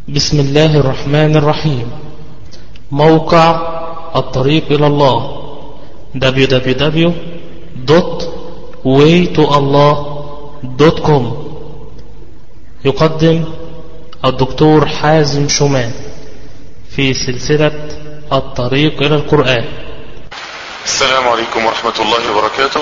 بسم الله الرحمن الرحيم. موقع الطريق إلى الله www.waytoallah.com يقدم الدكتور حازم شومان في سلسلة الطريق إلى القرآن. السلام عليكم ورحمة الله وبركاته.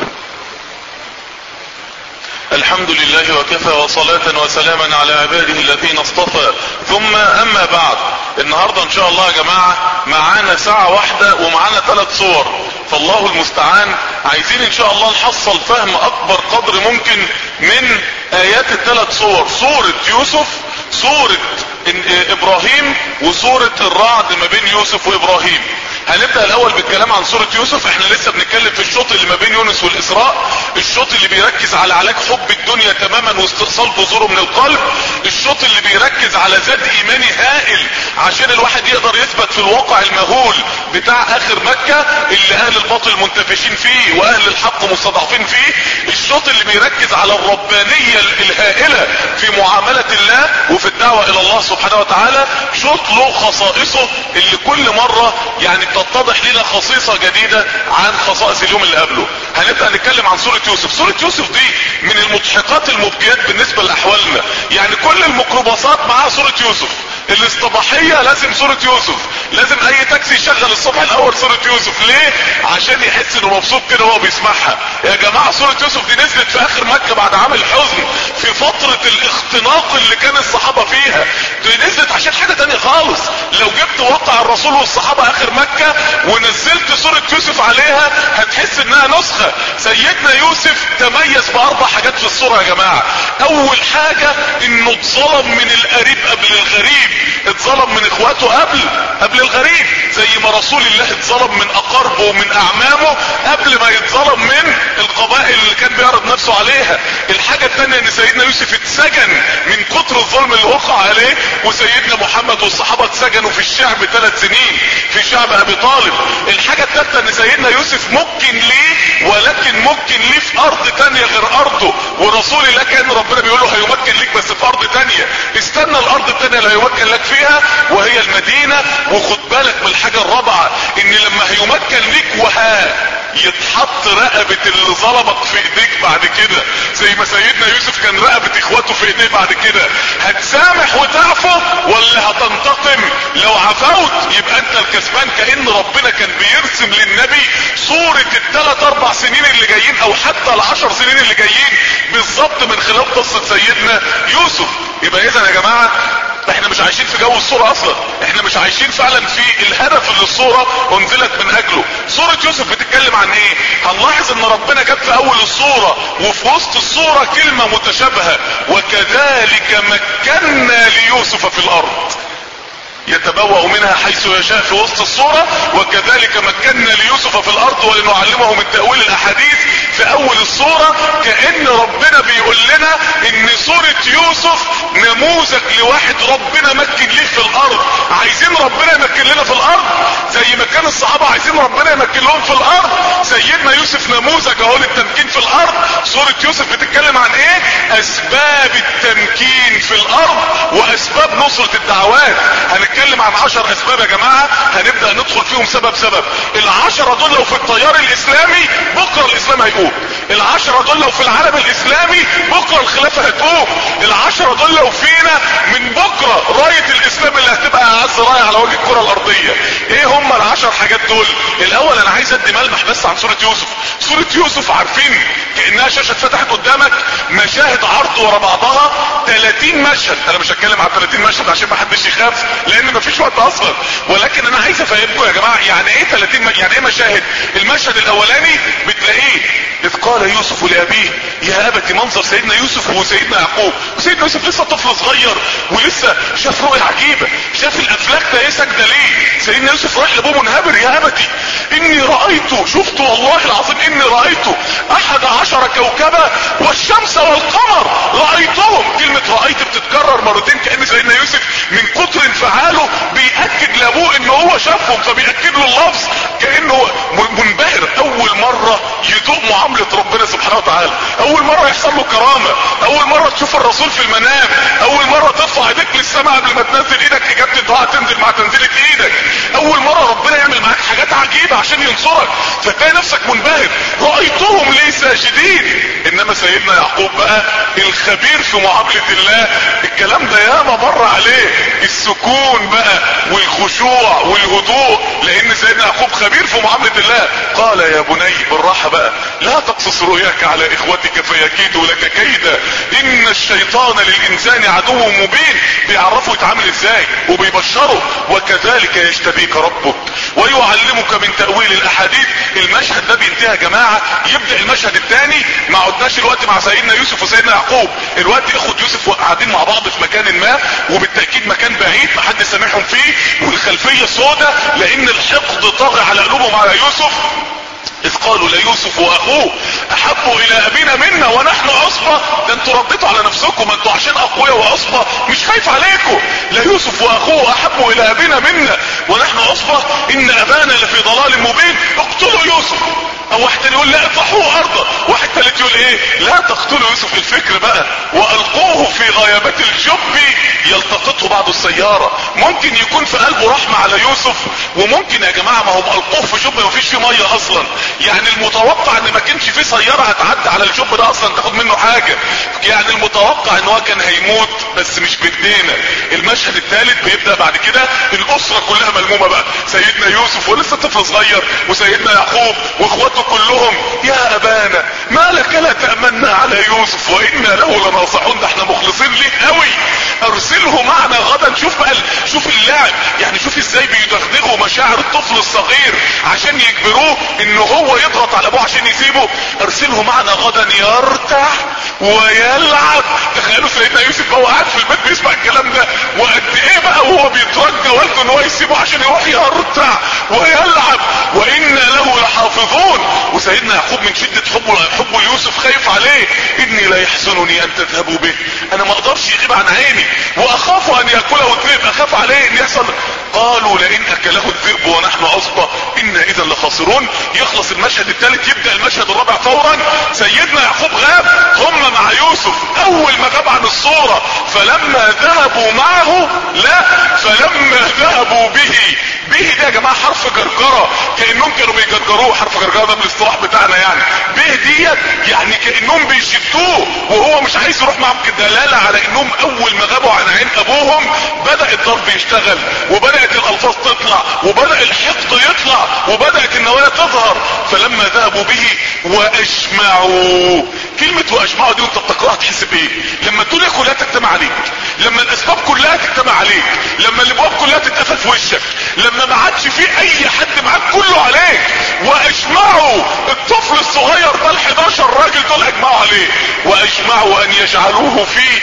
الحمد لله وكفى وصلاة وسلاما على عباده الذين اصطفى، ثم اما بعد. النهاردة ان شاء الله يا جماعة معانا ساعة واحدة ومعانا 3 صور، فالله المستعان. عايزين ان شاء الله نحصل فهم اكبر قدر ممكن من ايات ال3 صور، سورة يوسف، سورة ابراهيم، وسورة الرعد ما بين يوسف وابراهيم. هنبدأ الاول بالكلام عن سورة يوسف. احنا لسه بنتكلم في الشوط اللي ما بين يونس والاسراء، الشوط اللي بيركز على علاج حب الدنيا تماما واستئصال بذوره من القلب، الشوط اللي بيركز على زاد ايماني هائل عشان الواحد يقدر يثبت في الواقع المهول بتاع اخر مكة اللي اهل الباطل منتفشين فيه واهل الحق مستضعفين فيه، الشوط اللي بيركز على الربانية الهائلة في معاملة الله وفي الدعوة الى الله سبحانه وتعالى، شوط له خصائصه اللي كل مرة يعني تتضح لنا خصيصة جديدة عن خصائص اليوم اللي قبله. هنبدأ نتكلم عن سورة يوسف. سورة يوسف دي من المضحكات المبكيات بالنسبة لأحوالنا، يعني كل الميكروباصات معاها سورة يوسف، الاصطباحية لازم سورة يوسف، لازم اي تاكسي يشغل الصبح الاول سورة يوسف. ليه؟ عشان يحس انه مبسوط كده وهو بيسمعها. يا جماعة سورة يوسف دي نزلت في اخر مكة بعد عام الحزن، في فترة الاختناق اللي كان الصحابة فيها. دي نزلت عشان حاجة تانية خالص. لو جبت واقع الرسول والصحابة اخر مكة ونزلت سورة يوسف عليها هتحس انها نسخة. سيدنا يوسف تميز ب4 حاجات في الصورة يا جماعة. اول حاجة انه اتظلم من القريب قبل الغريب، اتظلم من اخواته قبل الغريب، زي ما رسول الله اتظلم من اقاربه ومن اعمامه قبل ما يتظلم من القبائل اللي كان بيعرض نفسه عليها. الحاجة الثانية ان سيدنا يوسف اتسجن من كتر الظلم اللي وقع عليه، وسيدنا محمد والصحابة اتسجنوا في الشعب 3 سنين في شعب ابي طالب. الحاجة الثالثة ان سيدنا يوسف ممكن ليه، ولكن ممكن ليه في ارض تانية غير ارضه، ورسول الله كان ربنا بيقول له هيمكن ليك بس في ارض تانية، استنى الارض التانية اللي هيمكن لك فيها وهي المدينة. وخد بالك من الحاجة الرابعة، ان لما هيمكن ليك يتحط رقبة اللي ظلمك في ايديك بعد كده، زي ما سيدنا يوسف كان رقبة اخواته في ايديه بعد كده. هتسامح وتعفو ولا هتنتقم؟ لو عفوت يبقى انت الكسبان. كأن ربنا كان بيرسم للنبي صورة ال3-4 سنين اللي جايين، او حتى ال10 سنين اللي جايين بالظبط من خلال قصة سيدنا يوسف. يبقى اذا يا جماعة احنا مش عايشين في جو الصورة اصلا، احنا مش عايشين فعلا في الهدف اللي الصورة انزلت من اجله. صورة يوسف بتتكلم عن ايه؟ هنلاحظ ان ربنا جاب في اول الصورة وفي وسط الصورة كلمة متشابهة، وكذلك مكنا ليوسف في الارض يتبوأ منها حيث يشاء في وسط الصورة، وكذلك مكنا ليوسف في الارض ولنعلمه من تأويل الاحاديث في اول الصورة. كأن ربنا بيقول لنا ان صورة يوسف نموذج لواحد ربنا مكن ليه في الارض. عايزين ربنا يمكن لنا في الارض زي ما كان الصحابة عايزين ربنا يمكن لهم في الارض. سيدنا يوسف نموذج اهو للتمكين في الارض. صورة يوسف بتتكلم عن ايه؟ اسباب التمكين في الارض واسباب نصرة الدعوات. هنتكلم عن 10 اسباب يا جماعة، هنبدأ ندخل فيهم سبب. ال10 دول لو في التيار الاسلامي بكرة الاسلام هيقوم، ال10 دول لو في العالم الاسلامي بكرة الخلافة هتقوم، ال10 دول لو فينا من بكرة راية الاسلام اللي هتبقى اعز راية على وجه الكرة الارضية. ايه هم ال10 حاجات دول؟ الاول انا عايز ادي ملمح بس عن سورة يوسف. سورة يوسف عارفين كأنها شاشة اتفتحت قدامك، مشاهد عرض ورا بعضها 30 مشهد. انا مش هتكلم عن 30 مشهد عشان ما حدش يخاف لان مفيش وقت اصلا، ولكن انا عايز افهمكم يا جماعة يعني ايه 30 يعني ايه مشاهد. المشهد الاولاني بتلاقيه اذ قال يوسف لابيه يا ابت، منظر سيدنا يوسف وسيدنا يعقوب، وسيدنا يوسف لسه طفل صغير ولسه شاف رؤية عجيبة، شاف الافلاك ده ايه سجدة ليه. سيدنا يوسف رايح لابوه منهبر، يا ابتي اني رأيت، شفت والله العظيم اني رأيت 11 كوكبا والشمس والقمر رأيتهم. كلمة رأيت بتتكرر مرتين، كأن سيدنا يوسف من كتر انفعاله بيأكد لابوه ان هو شافهم، فبيأكد له اللفظ كأنه منبهر. اول مرة يدوق معاملة ربنا سبحانه وتعالى، اول مرة يحصل له كرامة، اول مرة تشوف الرسول في المنام، اول مرة ترفع ايديك للسماء قبل ما تنزل ايدك الدعاء تنزل مع تنزيلة ايدك. اول مرة ربنا يعمل معاك حاجات عجيبة عشان ينصرك، فتلاقي نفسك منبهر. رأيتهم ليه ساجدين. انما سيدنا يعقوب بقى الخبير في معاملة الله، الكلام ده ياما مر عليه، السكون بقى والخشوع والهدوء، لان سيدنا يعقوب خبير في معاملة الله. قال يا بني، بالراحة بقى، لا تقصص رؤياك على اخوتك فيكيدوا لك كيدا، ان الشيطان للانسان عدو مبين. بيعرفوا يتعامل ازاي وبيبشروا. وكذلك يجتبيك ربك ويعلمك من تأويل الاحاديث. المشهد ده بينتهي يا جماعة، يبدأ المشهد الثاني. ما عدناش الوقت مع سيدنا يوسف وسيدنا يعقوب، الوقت اخوة يوسف قاعدين مع بعض في مكان ما، وبالتأكيد مكان بعيد ما حد سامعهم فيه، والخلفية سودة لان الحقد طاغي على قلوبهم على يوسف. اذ قالوا ليوسف واخوه احب الى ابينا منا ونحن عصبة. ده انتوا رديتوا على نفسكم، انتوا عشان اقوياء وعصبة مش خايف عليكم. ليوسف واخوه احب الى ابينا منا ونحن عصبة ان ابانا لفي ضلال مبين. اقتلوا يوسف. او واحد تاني يقول لا اطرحوه ارضا، واحد تالت يقول ايه لا تقتلوا يوسف. الفكر بقى والقوه في غيابات الجب يلتقطه بعض السيارة. ممكن يكون في قلبه رحمة على يوسف، وممكن يا جماعة ما هو القوه في جب ما فيش فيه مية اصلا، يعني المتوقع ان ما كانش فيه سيارة هتعدي على الجب ده اصلا تاخد منه حاجة، يعني المتوقع ان هو كان هيموت بس مش بايدينا. المشهد الثالث بيبدأ بعد كده الاسرة كلها ملمومة بقى، سيدنا يوسف ولسه طفل صغير وسيدنا يعقوب واخواته كلهم. يا ابانا ما لك لا تأمنا على يوسف وانا له لناصحون. ده احنا مخلصين ليك قوي، ارسله معنا غدا. شوف بقى، شوف اللعب، يعني شوف ازاي بيدغدغوا مشاعر الطفل الصغير عشان يجبروه انه هو يضغط على ابوه عشان يسيبه. ارسله معنا غدا يرتاح ويلعب. تخيلوا سيدنا يوسف هو قاعد في البيت بيسمع الكلام ده، وقد ايه بقى وهو بيترجى والده ان هو يسيبه عشان يروح يرتاح ويلعب. وانا له لحافظون. وسيدنا يعقوب من شدة حبه ليوسف خايف عليه. اني لا يحزنني ان تذهبوا به، انا ما اقدرش يغيب عن عيني، واخاف ان ياكله الذئب، اخاف عليه ان يحصل. قالوا لئن اكله الذئب ونحن عصبة انا اذا لخاسرون. يخلص المشهد الثالث، يبدأ المشهد الرابع فورا. سيدنا يعقوب غاب، هم مع يوسف. اول ما غاب عن الصورة فلما ذهبوا معه، لا فلما ذهبوا به. به ده يا جماعة حرف جرجرة، كأنهم كانوا بيجرجروه. حرف جرجرة ده بالاصطلاح بتاعنا يعني. به ديت يعني كأنهم بيشدوه وهو مش عايز يروح معهم، كدلالة على انهم اول ما غابوا عن عين ابوهم بدأ الضرب يشتغل، وبدأت الالفاظ تطلع، وبدأ الحقد يطلع، وبدأت النوايا تظهر. فلما ذهبوا به واجمعوا. كلمة واجمعوا دي وانت بتقراها تحس بايه؟ لما الدنيا كلها تجتمع عليك، لما الاسباب كلها تجتمع عليك، لما الابواب كلها تتقفل في وشك، لما ما عادش في اي حد معاك كله عليك. واجمعوا، الطفل الصغير ده ال11 راجل دول اجمعوا عليه. واجمعوا ان يجعلوه في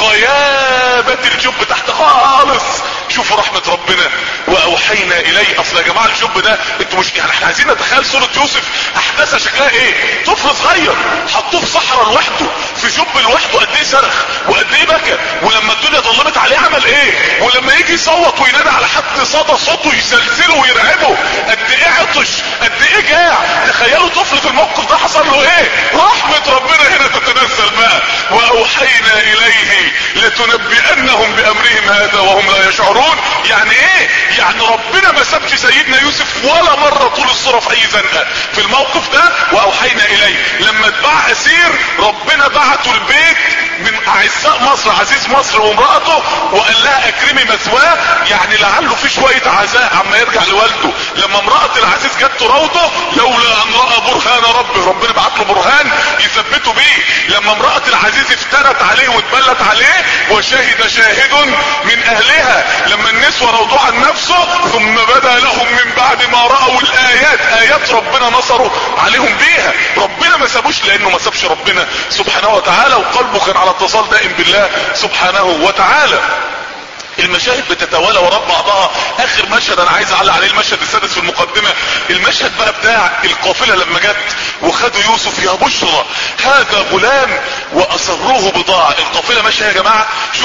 غيابة الجب، تحت خالص. شوفوا رحمة ربنا. واوحينا اليه. اصل يا جماعة الجب ده انتوا مش يعني احنا عايزين نتخيل صورة يوسف احداثها شكلها ايه. طفل صغير حطوه في صحراء لوحده، في جب لوحده، قد ايه صرخ وقد ايه بكى، ولما الدنيا ظلمت عليه عمل ايه، ولما يجي يصوت وينادي على حد صدى صوته يسلسله ويرعبه، قد ايه عطش، قد ايه جاع. تخيلوا طفل في الموقف ده حصل له ايه. رحمة ربنا هنا تتنزل بقى. واوحينا اليه لتنبئنهم بامرهم هذا وهم لا يشعرون. يعني ايه؟ يعني ربنا ما سابش سيدنا يوسف ولا مرة طول الصورة في اي زنقة في الموقف ده. واوحينا اليه لما اتباع اسير ربنا بعته البيت من اعزاء مصر، عزيز مصر وامرأته، وقال لها اكرمي مثواه، يعني لعله في شوية عزاء عما يرجع لوالده. لما امرأة العزيز جت تراوده لولا ان رأى برهان ربه، ربنا بعت له برهان يثبته بيه. لما امرأة العزيز افترت عليه واتبلت عليه وشهد شاهد من اهلها، لما النسوة راودوه عن نفسه ثم بدا لهم من بعد ما رأوا الايات، ايات ربنا نصروا عليهم بيها. ربنا ما سابوش لانه ما سابش ربنا سبحانه وتعالى، وقلبه كان على اتصال دائم بالله سبحانه وتعالى. المشاهد بتتوالى وراء بعضها. اخر مشهد انا عايز اعلق عليه المشهد السادس في المقدمة، المشهد بقى بتاع القافلة لما جت وخدوا يوسف. يا بشرى هذا غلام واسروه بضاعة. القافلة ماشية يا جماعة، شوفوا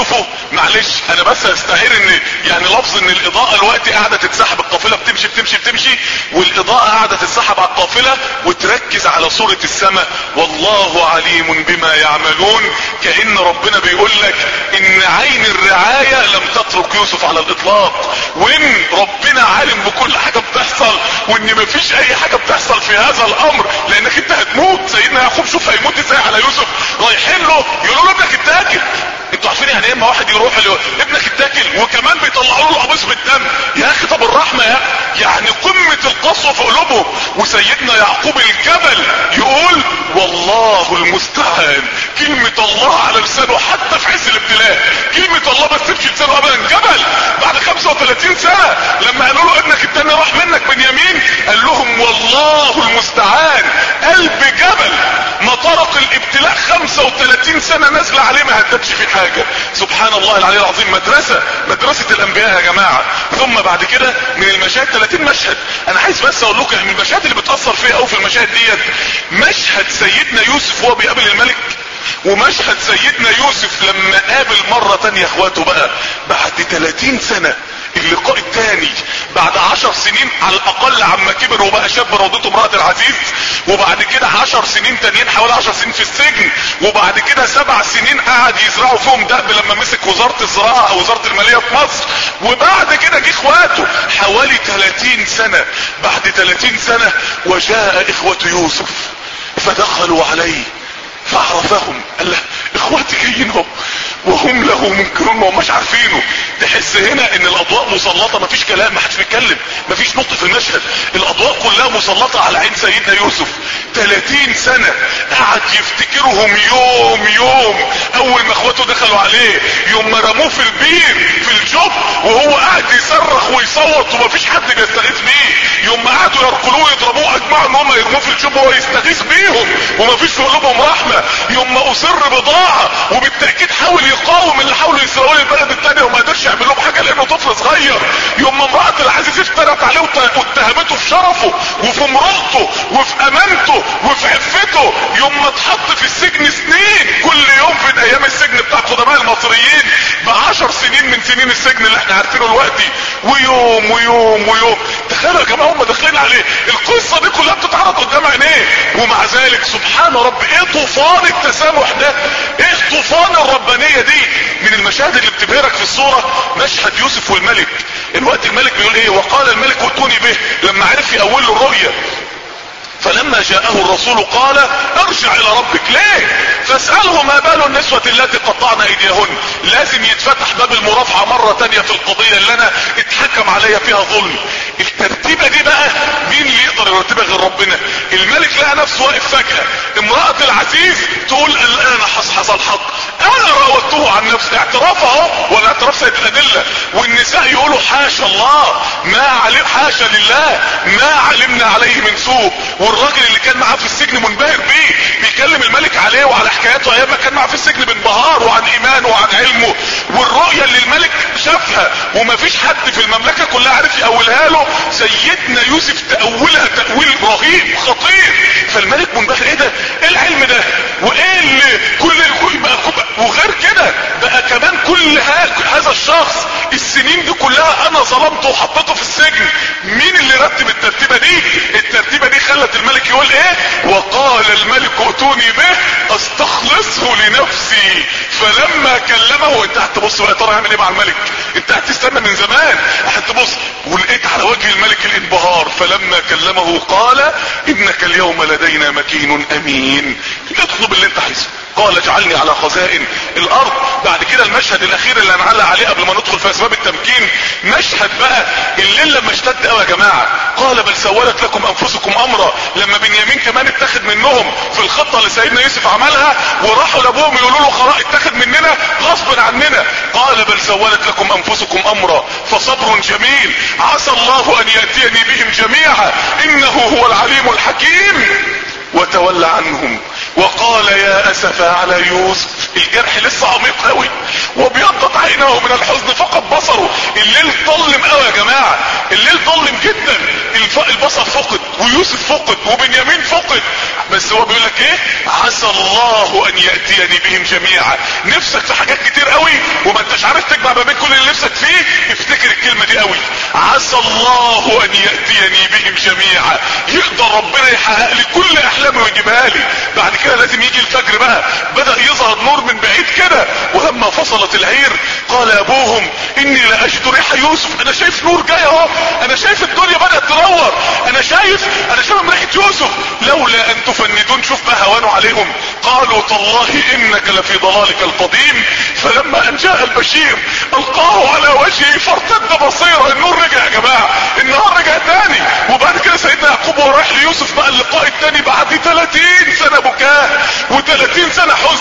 معلش انا بس هستعير ان يعني لفظ ان الاضاءة الوقت قاعدة تتسحب، القافلة بتمشي والاضاءة قاعدة تتسحب على القافلة وتركز على صورة السماء، والله عليم بما يعملون. كأن ربنا بيقول لك ان عين الرعاية لم تترك يوسف على الاطلاق، وان ربنا عالم بكل حاجة بتحصل، وان مفيش اي حاجة بتحصل في هذا الامر لانك انت هتموت. سيدنا يعقوب شوف هيموت ازاي على يوسف، رايحين له يقولوا له ابنك اتاكل. انتوا عارفين يعني ايه اما واحد يروح ابنك اتاكل وكمان بيطلعوا له قميص بالدم؟ يا اخي طب الرحمه يعني قمه القسوه في قلوبهم. وسيدنا يعقوب الجبل يقول والله المستعان، كلمه الله على لسانه حتى في عز الابتلاء، كلمه الله ما تسيبش لسانه ابدا. جبل بعد 35 سنه لما قالوا له ابنك التاني راح منك بنيامين، قال لهم والله المستعان. قلب جبل ما طرق الابتلاء 35 سنه نازله عليه ما هدتش في حاجه. سبحان الله العلي العظيم. مدرسة الانبياء يا جماعة. ثم بعد كده من المشاهد 30 مشهد، انا عايز بس اقول لكم من المشاهد اللي بتأثر فيها او في المشاهد ديت مشهد سيدنا يوسف وهو بيقابل الملك، ومشهد سيدنا يوسف لما قابل مرة تانية اخواته بقى بعد 30 سنة. اللقاء الثاني بعد 10 سنين على الاقل عما كبر وبقى شاب روضته امرأة العزيز، وبعد كده 10 سنين تانيين، حوالي 10 سنين في السجن، وبعد كده 7 سنين قعد يزرعوا فيهم دأب لما مسك وزارة الزراعة او وزارة المالية في مصر، وبعد كده جه اخواته حوالي 30 سنة. بعد 30 سنة وجاء اخوة يوسف فدخلوا عليه فعرفهم، قال له اخواتي جايين وهم له منكرون، ما هماش عارفينه. تحس هنا ان الاضواء مسلطة، مفيش كلام، ما حدش بيتكلم، مفيش نطق في المشهد، الاضواء كلها مسلطة على عين سيدنا يوسف. 30 سنة قعد يفتكرهم يوم اول ما اخواته دخلوا عليه، يوم ما رموه في البير في الجب وهو قاعد يصرخ ويصوت ومفيش حد بيستغيث بيه، يوم ما قعدوا يركلوه يضربوه اجمعوا ان هم يرموه في الجب وهو يستغيث بيهم ومفيش في قلوبهم رحمة، يوم ما اصر بضاعة وبالتأكيد حاول يقاوم اللي حاولوا يسرقوا البلد التانية وما قدرش يعمل لهم حاجة لانه طفل صغير، يوم ما امرأة العزيز افترت عليه واتهمته في شرفه وفي امرأته وفي امانته وفي عفته، يوم ما اتحط في السجن سنين، كل يوم في ايام السجن بتاع قدماء المصريين ب10 سنين من سنين السجن اللي احنا عارفينه دلوقتي، ويوم تخيلوا يا جماعه هم داخلين عليه، القصه دي كلها بتتعرض قدام عينيه، ومع ذلك سبحان رب ايه طوفان التسامح ده، ايه طوفان الربانيه دي. من المشاهد اللي بتبهرك في الصوره مشهد يوسف والملك. الوقت الملك بيقول ايه؟ وقال الملك ائتوني به، لما عرف يأول له الرؤيا. فلما جاءه الرسول قال ارجع الى ربك. ليه؟ فاسأله ما بال النسوة التي قطعن ايديهن. لازم يتفتح باب المرافعة مرة تانية في القضية اللي انا اتحكم عليا فيها ظلم. الترتيبة دي بقى مين اللي يقدر يرتبها غير ربنا؟ الملك لقى نفسه واقف فجأة، امرأة العزيز تقول الان حصحص الحق، انا راودته عن نفسي، اعتراف اهو، ولا اعتراف سيد الادلة. والنساء يقولوا حاشا الله، حاشا لله ما علمنا عليه من سوء. والراجل اللي كان معاه في السجن منبهر بيه، بيكلم الملك عليه وعلى حكاياته ايام ما كان معاه في السجن بانبهار وعن ايمانه وعن علمه، والرؤية اللي الملك شافها ومفيش حد في المملكة كلها عارف يأولها له، سيدنا يوسف تأولها تأويل رهيب خطير. فالملك منبهر، ايه ده؟ ايه العلم ده؟ وايه اللي وغير كده بقى كمان كل هذا الشخص السنين دي كلها انا ظلمته وحطيته في السجن. مين اللي رتب الترتيبة دي؟ الترتيبة دي خلت الملك يقول ايه؟ وقال الملك ائتوني به استخلصه لنفسي. فلما كلمه، انت هتبص بقى ترى يعمل ايه مع الملك، انت هتستنى من زمان، هتبص ولقيت على وجه الملك الانبهار. فلما كلمه قال انك اليوم لدينا مكين امين، اطلب اللي انت عايزه. قال اجعلني على خزائن الارض. بعد كده المشهد الاخير اللي هنعلق عليه قبل ما ندخل في اسباب التمكين، مشهد بقى الليل لما اشتد قوي يا جماعه. قال بل سولت لكم انفسكم امرا، لما بنيامين كمان اتخذ منهم في الخطه اللي سيدنا يوسف عملها، وراحوا لابوهم يقولوا له خلاص اتخذ مننا غصب عننا. قال بل سولت لكم انفسكم امرا فصبر جميل عسى الله ان ياتيني بهم جميعا انه هو العليم الحكيم. وتولى عنهم وقال يا اسفا على يوسف. الجرح لسه عميق قوي، وبيضت عينه من الحزن فقد بصره. الليل ظلم قوي يا جماعه، الليل ظلم جدا، البصر فقد ويوسف فقد وبنيامين فقد، بس هو بيقول لك ايه؟ عسى الله ان يأتيني بهم جميعا. نفسك في حاجات كتير قوي وما انتش عارف تجمع ما بين كل اللي نفسك فيه، افتكر الكلمة دي قوي، عسى الله ان يأتيني بهم جميعا. يقدر ربنا يحقق لي كل احلامي ويجيبها لي. بعد كده لازم يجي الفجر بقى، بدأ يظهر نور من بعيد كده. ولما فصلت العير قال ابوهم اني لاجد ريح يوسف. انا شايف نور جاي اهو، انا شايف الدنيا بدأت تنور، انا شايف ريحة يوسف، لولا ان تفندون. شوف بقى هوانوا عليهم. قالوا تالله انك لفي ضلالك القديم. فلما ان جاء البشير القاه على وجهه فارتد بصيرا. النور رجع يا جماعة، النهار رجع تاني. وبعد كده سيدنا يعقوب وهو رايح ليوسف بقى اللقاء التاني بعد 30 سنة بكاء و30 سنة حزن.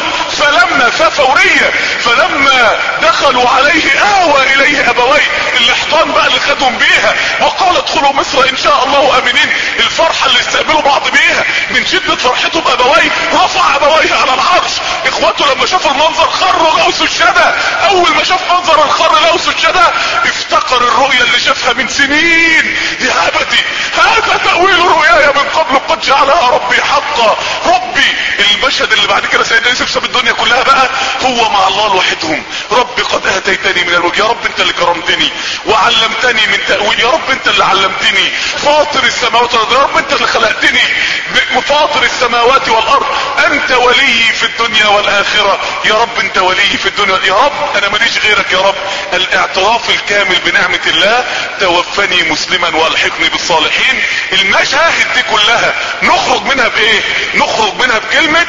فلما دخلوا عليه اوى اليه ابويه، الاحضان بقى اللي خدهم بيها، وقال ادخلوا مصر ان شاء الله امنين. الفرحة اللي استقبلوا بعض بيها من شدة فرحتهم ابويه، رفع ابويه على العرش. اخواته لما شافوا المنظر خروا لقوا سجدة. اول ما شاف منظر الخر لقوا سجدة، افتكر الرؤيا اللي شافها من سنين. يا ابتي هذا تأويل رؤياي من قبل قد جعلها ربي حقا. ربي المشهد اللي بعد كده سيدنا يوسف ساب الدنيا كلها بقى هو مع الله لوحدهم. ربي قد اتيتني من الملك، يا رب انت اللي كرمتني وعلمتني من تأويل، يا رب انت اللي علمتني. فاطر السماوات والارض، يا رب انت اللي خلقتني. فاطر السماوات والارض انت ولي في الدنيا والاخرة، يا رب انت ولي في الدنيا، يا رب انا ماليش غيرك يا رب. الاعتراف الكامل بنعمة الله. توفني مسلما والحقني بالصالحين. المشاهد دي كلها نخرج منها بايه؟ نخرج منها بكلمة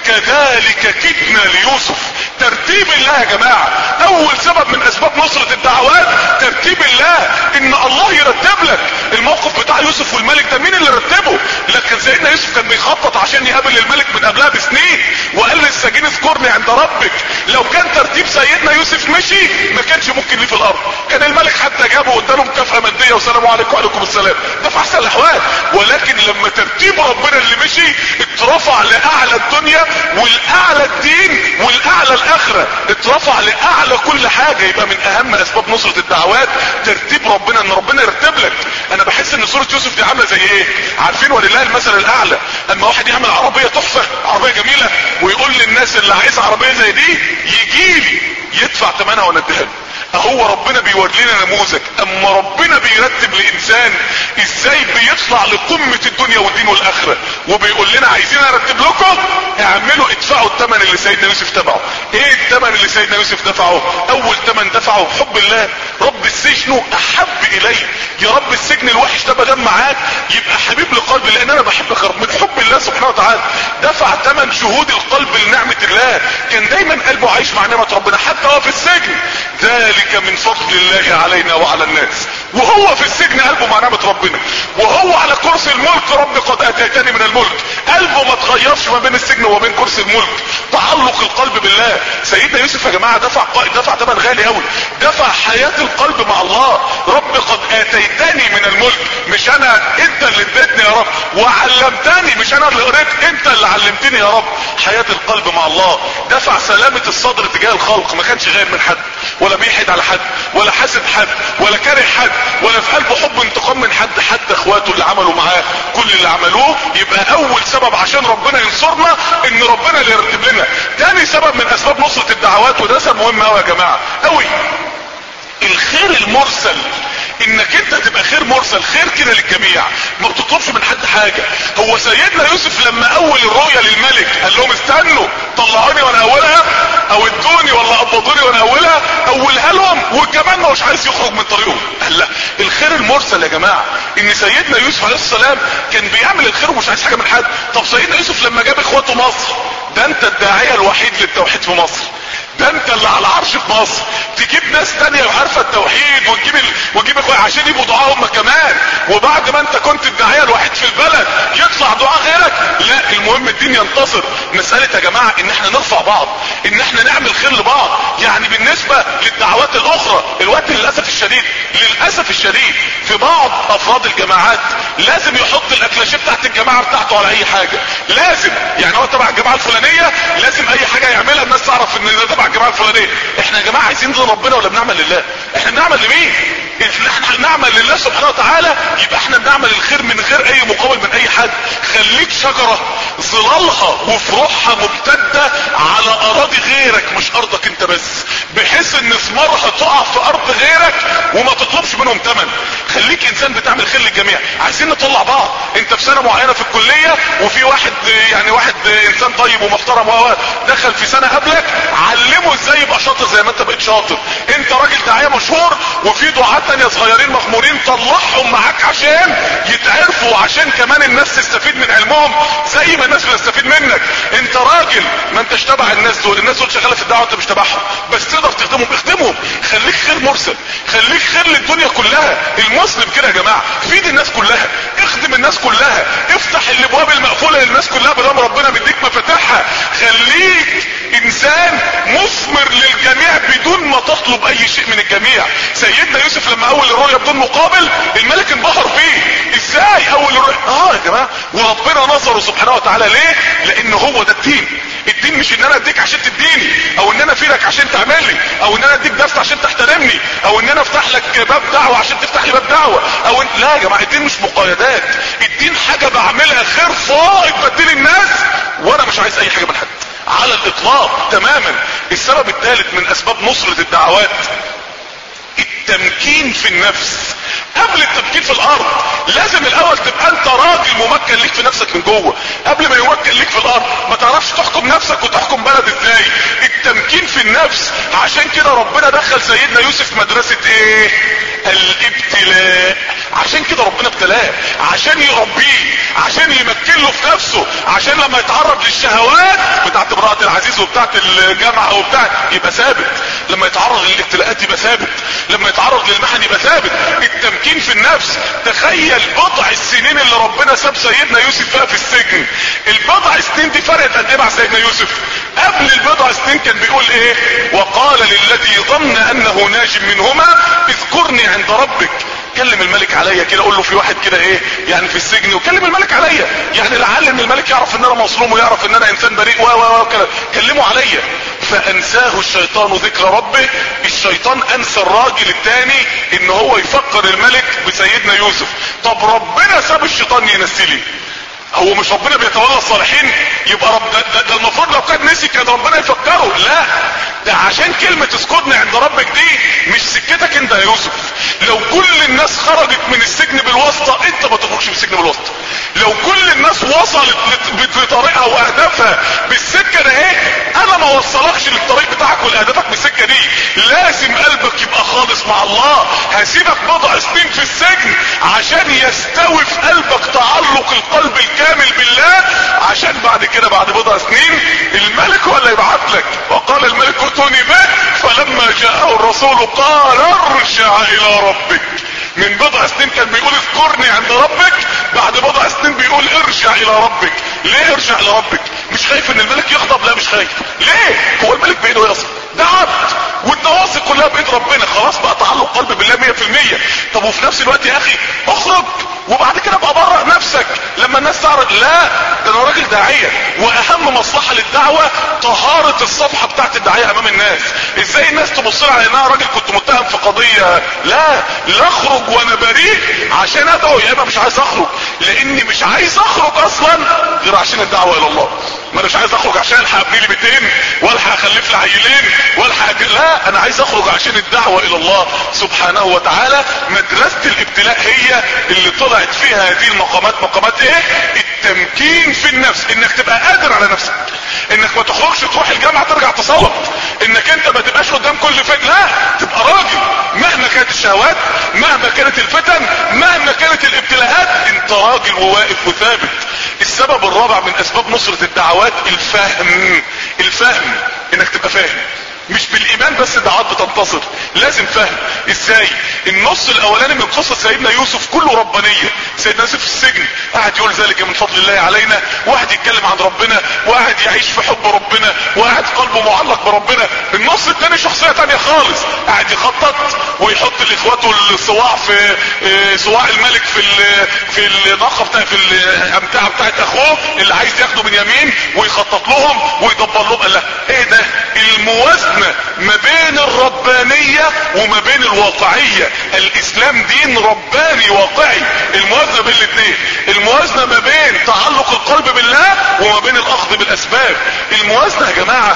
كذلك كدنا ليوسف. ترتيب الله يا جماعة، اول سبب من اسباب نصرة الدعوات ترتيب الله، ان الله يرتب لك. الموقف بتاع يوسف والملك ده مين اللي رتبه؟ لكن سيدنا يوسف كان بيخطط عشان يقابل الملك من قبلها بسنين، وقال للسجين اذكرني عند ربك. لو كان ترتيب سيدنا يوسف مشي ما كانش ممكن ليه في الارض، كان الملك حتى جابه واداله مكافأة مادية والسلام عليكم وعليكم السلام، ده في احسن الاحوال. ولكن لما ترتيب ربنا اللي مشي اترفع لاعلى الدنيا والاعلى الدين والاعلى الاخرة، اترفع لاعلى كل حاجة. يبقى من اهم اسباب نصرة الدعوات ترتيب ربنا، ان ربنا يرتب لك. انا بحس ان سورة يوسف دي عاملة زي ايه؟ عارفين ولله المثل الاعلى، اما واحد يعمل عربية تحفة، عربية جميلة، ويقول للناس اللي عايز عربية زي دي يجيلي يدفع ثمنها ونديها له. اهو ربنا بيوري لنا نموذج، اما ربنا بيرتب لانسان ازاي بيطلع لقمة الدنيا والدين والاخرة، وبيقول لنا عايزين ارتب لكم، اعملوا ادفعوا الثمن اللي سيدنا يوسف دفعه. ايه الثمن اللي سيدنا يوسف دفعه؟ اول ثمن دفعه حب الله. رب السجن احب الي، يا رب السجن الوحش ده بدل معاك يبقى حبيب لقلبي، لان انا بحبك يا رب. من حب الله سبحانه وتعالى دفع ثمن شهود القلب لنعمة الله، كان دايما قلبه عايش مع نعمة ربنا حتى هو في السجن. ذلك من فضل الله علينا وعلى الناس. وهو في السجن قلبه مع نعمة ربنا، وهو على كرسي الملك رب قد اتيتني من الملك، قلبه ما تغيرش ما بين السجن وما بين كرسي الملك. تعلق القلب بالله. سيدنا يوسف يا جماعة دفع ثمن غالي قوي، دفع حياة القلب مع الله. رب قد اتيتني من الملك، مش انا، انت اللي اديتني يا رب، وعلمتني، مش انا اللي قريت، انت اللي علمتني يا رب. حياة القلب مع الله. دفع سلامة الصدر تجاه الخلق، ما كانش غير من حد ولا بيحد على حد ولا حاسد حد ولا كاره حد ولا في قلبه حب انتقام من حد، حتى اخواته اللي عملوا معاه كل اللي عملوه. يبقى اول سبب عشان ربنا ينصرنا ان ربنا اللي يرتب لنا. تاني سبب من اسباب نصرة الدعوات، وده سبب مهم قوي يا جماعة قوي، الخير المرسل. انك انت تبقى خير مرسل، خير كده للجميع، ما بتطلبش من حد حاجة. هو سيدنا يوسف لما اول الرؤيا للملك قال لهم استنوا طلعوني وانا اولها، او ادوني ولا قبضوني وانا اولها، اولها لهم، وكمان ما مش عايز يخرج من طريقهم. قال لا، الخير المرسل يا جماعة ان سيدنا يوسف عليه السلام كان بيعمل الخير ومش عايز حاجة من حد. طب سيدنا يوسف لما جاب اخواته مصر، ده انت الداعية الوحيد للتوحيد في مصر، ده انت اللي على العرش في مصر، تجيب ناس تانية عارفة التوحيد وتجيب اخوة عشان يبقوا دعاء هم كمان، وبعد ما انت كنت الداعية الوحيد في البلد يطلع دعاء غيرك. لا، المهم الدين ينتصر. مسألة يا جماعة ان احنا نرفع بعض، ان احنا نعمل خير لبعض. يعني بالنسبة للدعوات الاخرى الوقت للأسف الشديد في بعض افراد الجماعات لازم يحط الاكلاشيه بتاعت الجماعة بتاعته على اي حاجة، لازم يعني هو تبع الجماعة الفلانية لازم اي حاجة يعملها الناس تعرف ان ده تبع الجماعة الفلانية. احنا يا جماعة عايزين نرضي ربنا ولا بنعمل لله؟ احنا بنعمل لمين؟ ان احنا نعمل لله سبحانه وتعالى، يبقى احنا بنعمل الخير من غير اي مقابل من اي حد. خليك شجرة ظلالها وفروعها ممتدة على اراضي غيرك مش ارضك انت بس، بحيث ان ثمارها تقع في ارض غيرك وما تطلبش منهم ثمن. خليك انسان بتعمل خير للجميع. عايزين نطلع بعض. انت في سنة معينة في الكلية وفي واحد انسان طيب ومحترم دخل في سنة قبلك، علمه ازاي يبقى شاطر زي ما انت بقيت شاطر. انت راجل داعية مشهور وفي دعاة تانية صغيرين مغمورين، طلعهم معاك عشان يتعرفوا وعشان كمان الناس تستفيد من علمهم زي ما الناس بتستفيد منك. انت راجل ما انتش تبع الناس دول شغالة في الدعوة انت مش تبعهم، بس تقدر تخدمهم. خليك خير مرسل، خليك خير للدنيا كلها. المسلم كده يا جماعة، فيد الناس كلها، اخدم الناس كلها، افتح الابواب المقفولة للناس كلها بدل ربنا بيديك مفاتيحها. خليك انسان مثمر للجميع بدون ما تطلب اي شيء من الجميع. سيدنا يوسف لما اول الرؤيا بدون مقابل الملك انبهر فيه. ازاي اول الرؤيا؟ يا جماعة، وربنا نظره سبحانه وتعالى. ليه؟ لان هو ده الدين. الدين مش ان انا اديك عشان تديني، او ان انا افيدك عشان تعمل لي، او ان انا اديك درس عشان تحترمني، او ان انا افتح لك باب دعوة عشان تفتح لي باب دعوة، لا يا جماعة، الدين مش مقايدات. الدين حاجة بعملها خير فائض بدي للناس وانا مش عايز اي حاجة من حد على الاطلاق تماما. السبب الثالث من اسباب نصرة الدعوات التمكين في النفس. قبل التمكين في الارض لازم الاول تبقى انت راجل ممكن ليك في نفسك من جوه، قبل ما يمكن ليك في الارض. ما تعرفش تحكم نفسك وتحكم بلد ازاي. التمكين في النفس. عشان كده ربنا دخل سيدنا يوسف مدرسة ايه؟ الابتلاء. عشان كده ربنا ابتلاه، عشان يربيه، عشان يمكن له في نفسه، عشان لما يتعرض للشهوات بتاعت امرأة العزيز وبتاعت الجامعة وبتاعت يبقى ثابت، لما يتعرض للابتلاءات يبقى ثابت، لما يتعرض للمحن يبقى ثابت. التمكين في النفس. تخيل بضع السنين اللي ربنا ساب سيدنا يوسف فيها في السجن. البضع سنين دي فرقت قد ايه مع سيدنا يوسف؟ قبل البضع سنين كان بيقول ايه؟ وقال للذي ظن انه ناج منهما اذكرني عند ربك. كلم الملك عليا كده، قول له في واحد كده ايه يعني في السجن، وكلم الملك عليا، يعني لعل ان الملك يعرف ان انا مظلوم ويعرف ان انا انسان بريء كلمه عليا. فانساه الشيطان ذكر ربه. الشيطان انسى الراجل التاني ان هو يفكر الملك بسيدنا يوسف. طب ربنا ساب الشيطان ينسي لي؟ هو مش ربنا بيتولى الصالحين؟ يبقى ده المفروض لو كان نسي كان ربنا يفكره. لا، ده عشان كلمة اذكرني عند ربك دي مش سكتك انت يا يوسف. لو كل الناس خرجت من السجن بالواسطة انت ما تخرجش من السجن بالواسطة. لو كل الناس وصلت بطريقها واهدافها بالسكة ده ايه، انا ما وصلكش للطريق بتاعك والاهدافك بالسكة دي. لازم قلبك يبقى خالص مع الله. هسيبك بضع سنين في السجن عشان يستوي في قلبك تعلق القلب الكامل بالله، عشان بعد كده بعد بضع سنين الملك هو اللي يبعت لك. وقال الملك ائتوني به فلما جاءه الرسول قال ارجع الى ربك. من بضع سنين كان بيقول اذكرني عند ربك، بعد بضع سنين بيقول ارجع الى ربك. ليه ارجع الى ربك؟ مش خايف ان الملك يغضب؟ لا مش خايف. ليه؟ هو الملك بايده يصل، ده عبد والنواصي كلها بايد ربنا. خلاص بقى تعلق قلب بالله 100%. طب وفي نفس الوقت يا اخي اخرج وبعد كده ابقى برأ نفسك لما الناس تعرف. لا، ده انا راجل داعية، واهم مصلحة للدعوة طهارة الصفحة بتاعت الداعية امام الناس. ازاي الناس تبص لي على ان انا راجل كنت متهم في قضية؟ لا اخرج وانا بريء عشان ادعو، يا اما مش عايز اخرج لاني مش عايز اخرج اصلا غير عشان الدعوة الى الله. ما انا مش عايز اخرج عشان الحق ابني لي بيتين والحق اخلف لي عيلين والحق، لا، انا عايز اخرج عشان الدعوة الى الله سبحانه وتعالى. مدرسة الابتلاء هي اللي طلعت فيها هذه المقامات. مقامات ايه؟ التمكين في النفس. انك تبقى قادر على نفسك، انك ما تخرجش تروح الجامعة ترجع تصوت، انك انت ما تبقاش قدام كل فتن، لا، تبقى راجل مهما كانت الشهوات، مهما كانت الفتن، مهما كانت الابتلاءات، انت راجل وواقف وثابت. السبب الرابع من اسباب نصرة الدعوات الفهم. انك تبقى فاهم. مش بالايمان بس الدعوات بتنتصر، لازم فهم. ازاي؟ النص الاولاني من قصة سيدنا يوسف كله ربانية. سيدنا يوسف في السجن قاعد يقول ذلك من فضل الله علينا، وقاعد يتكلم عن ربنا، وقاعد يعيش في حب ربنا، وقاعد قلبه معلق بربنا. النص الثاني شخصية تانية خالص، قاعد يخطط ويحط لاخواته الصواع في صواع الملك في الناقة في الامتعة بتاعت اخوه اللي عايز ياخده من يمين، ويخطط لهم ويدبر لهم. قال له ايه ده؟ الموازنة موازنة ما بين الربانية وما بين الواقعية. الاسلام دين رباني واقعي، الموازنة بين الاثنين، الموازنة ما بين تعلق القلب بالله وما بين الاخذ بالاسباب. الموازنة يا جماعة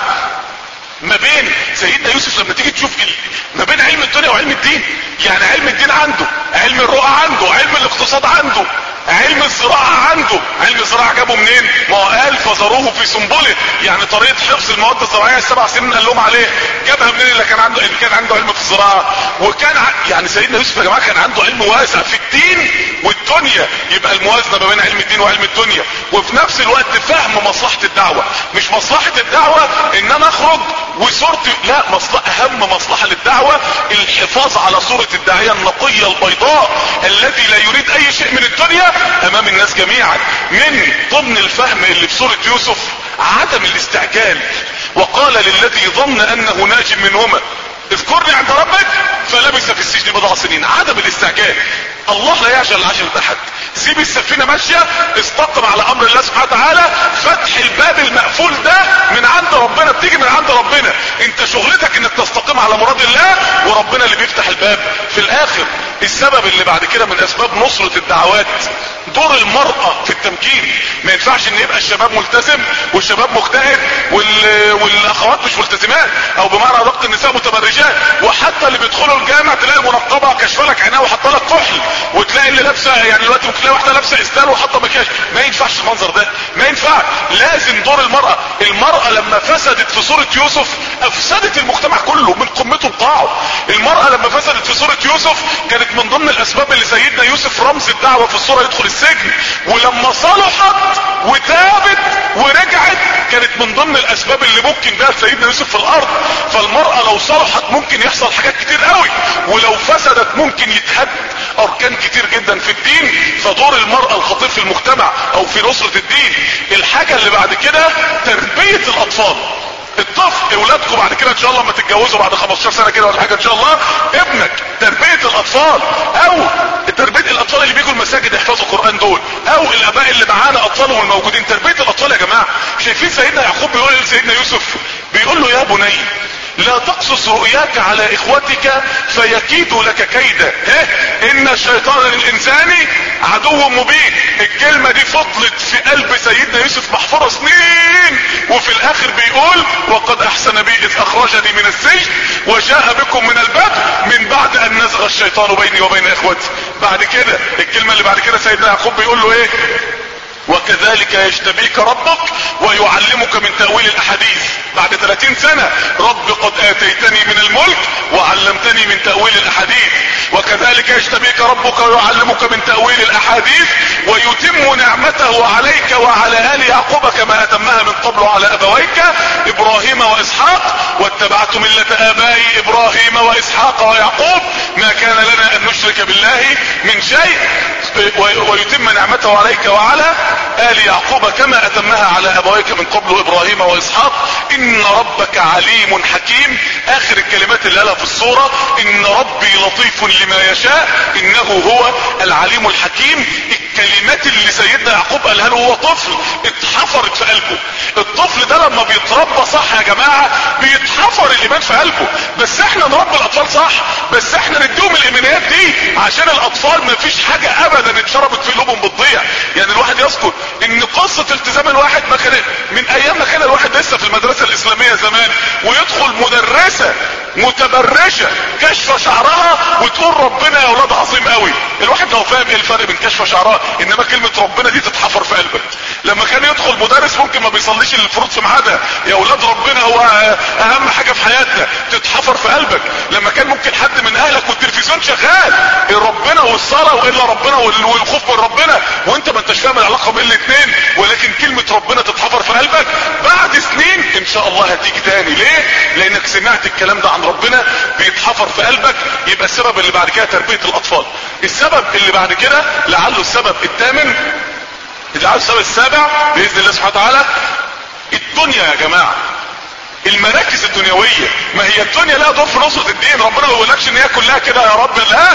ما بين سيدنا يوسف لما تيجي تشوف ما بين علم الدنيا وعلم الدين. يعني علم الدين عنده، علم الرؤى عنده، علم الاقتصاد عنده، علم الزراعة عنده. علم الزراعة جابه منين؟ ما هو قال فذروه في سنبله، يعني طريقة حفظ المواد الزراعية ال7 سنين قال لهم عليه. جابها منين اللي كان عنده؟ اللي كان عنده علم في الزراعة. وكان يعني سيدنا يوسف يا جماعة كان عنده علم واسع في الدين والدنيا. يبقى الموازنة ما بين علم الدين وعلم الدنيا، وفي نفس الوقت فهم مصلحة الدعوة. مش مصلحة الدعوة ان انا اخرج وصورتي، لا، اهم مصلحة للدعوة الحفاظ على صورة الداعية النقية البيضاء الذي لا يريد اي شيء من الدنيا امام الناس جميعا. من ضمن الفهم اللي في سورة يوسف عدم الاستعجال. وقال للذي ظن انه ناج منهما اذكرني عند ربك فلبث في السجن بضع سنين. عدم الاستعجال. الله لا يعجل عجلة احد. سيب السفينة ماشية، استقم على امر الله سبحانه وتعالى. فتح الباب المقفول ده من عند ربنا، بتيجي من عند ربنا. انت شغلتك انك تستقيم على مراد الله، وربنا اللي بيفتح الباب في الاخر. السبب اللي بعد كده من اسباب نصرة الدعوات دور المرأة في التمكين. ما ينفعش ان يبقى الشباب ملتزم والشباب مجتهد والاخوات مش ملتزمات، او بمعنى ادق النساء متبرجات. وحتى اللي بيدخلوا الجامع تلاقي منقبة كشفه لك عينها وحاطه لك كحل، وتلاقي اللي لابسه يعني دلوقتي ممكن تلاقي واحده لابسه اسدال وحاطه مكياج. ما ينفعش المنظر ده، ما ينفع. لازم دور المرأة. المرأة لما فسدت في سورة يوسف افسدت المجتمع كله من قمته لقاعه. المرأة لما فسدت في سورة يوسف كانت من ضمن الاسباب اللي سيدنا يوسف رمز الدعوة في السورة يدخل السجن. ولما صلحت وتابت ورجعت كانت من ضمن الاسباب اللي ممكن بها سيدنا يوسف في الارض. فالمرأة لو صلحت ممكن يحصل حاجات كتير قوي، ولو فسدت ممكن يتهد اركان كتير جدا في الدين. فدور المرأة الخطير في المجتمع او في نصرة الدين. الحاجة اللي بعد كده تربية الاطفال. الطفل اولادكم بعد كده ان شاء الله لما تتجوزوا بعد 15 سنة كده ولا حاجة ان شاء الله، ابنك تربية الاطفال، او تربية الاطفال اللي بيجوا المساجد يحفظوا القرآن دول، او الاباء اللي معانا اطفالهم الموجودين. تربية الاطفال يا جماعة. شايفين سيدنا يعقوب بيقول لسيدنا يوسف، بيقول له يا بني لا تقصص رؤياك على اخوتك فيكيدوا لك كيدا، ان الشيطان للانسان عدو مبين. الكلمة دي فضلت في قلب سيدنا يوسف محفورة سنين، وفي الاخر بيقول وقد احسن بي اذ اخرجني من السجن وجاء بكم من البدو من بعد ان نزغ الشيطان بيني وبين اخوتي. بعد كده الكلمة اللي بعد كده سيدنا يعقوب بيقول له ايه؟ وكذلك يجتبيك ربك ويعلمك من تأويل الاحاديث. بعد 30 سنة رب قد اتيتني من الملك وعلمتني من تأويل الاحاديث. وكذلك يجتبيك ربك ويعلمك من تأويل الاحاديث ويتم نعمته عليك وعلى آل يعقوب كما اتمها من قبل على ابويك ابراهيم واسحاق واتبعت ملة ابائي ابراهيم واسحاق ويعقوب ما كان لنا ان نشرك بالله من شيء ويتم نعمته عليك وعلى آل يعقوب كما اتمها على ابويك من قبل ابراهيم واسحاق ان ربك عليم حكيم. اخر الكلمات اللي قالها في السورة ان ربي لطيف لما يشاء انه هو العليم الحكيم. الكلمات اللي سيدنا يعقوب قالها له هو طفل اتحفرت في قلبه. الطفل ده لما بيتربى صح يا جماعة بيتحفر الايمان في قلبه. بس احنا نربي الاطفال صح، بس احنا نديهم الايمانيات دي عشان الاطفال ما فيش حاجة ابدا اتشربت في قلوبهم بتضيع. يعني الواحد يذكر ان قصة التزام الواحد ما كانت من ايام ما كان الواحد لسه في المدرسة الاسلامية زمان ويدخل مدرسة متبرجة كشف شعرها وتقول ربنا يا اولاد عظيم قوي. الواحد لو فاهم ايه الفرق بين كشف شعرها، انما كلمة ربنا دي تتحفر في قلبك. لما كان يدخل مدرس ممكن ما بيصليش الفروض في ميعادها، يا اولاد ربنا هو اهم حاجة في حياتنا، تتحفر في قلبك. لما كان ممكن حد من اهلك والتلفزيون شغال ربنا والصلاة والا ربنا والخوف من ربنا وانت ما انتش فاهم العلاقة بين الاثنين، ولكن كلمة ربنا تتحفر في قلبك. بعد سنين ان شاء الله هتيجي تاني. ليه؟ لانك سمعت الكلام ده عن ربنا بيتحفر في قلبك. يبقى السبب اللي بعد كده تربية الاطفال. السبب اللي بعد كده لعله السبب الثامن، لعله السبب السابع باذن الله سبحانه وتعالى، الدنيا يا جماعة. المراكز الدنيوية. ما هي الدنيا لها دور في نصرة الدين. ربنا ما بيقولكش ان هي كلها كده يا رب، لا،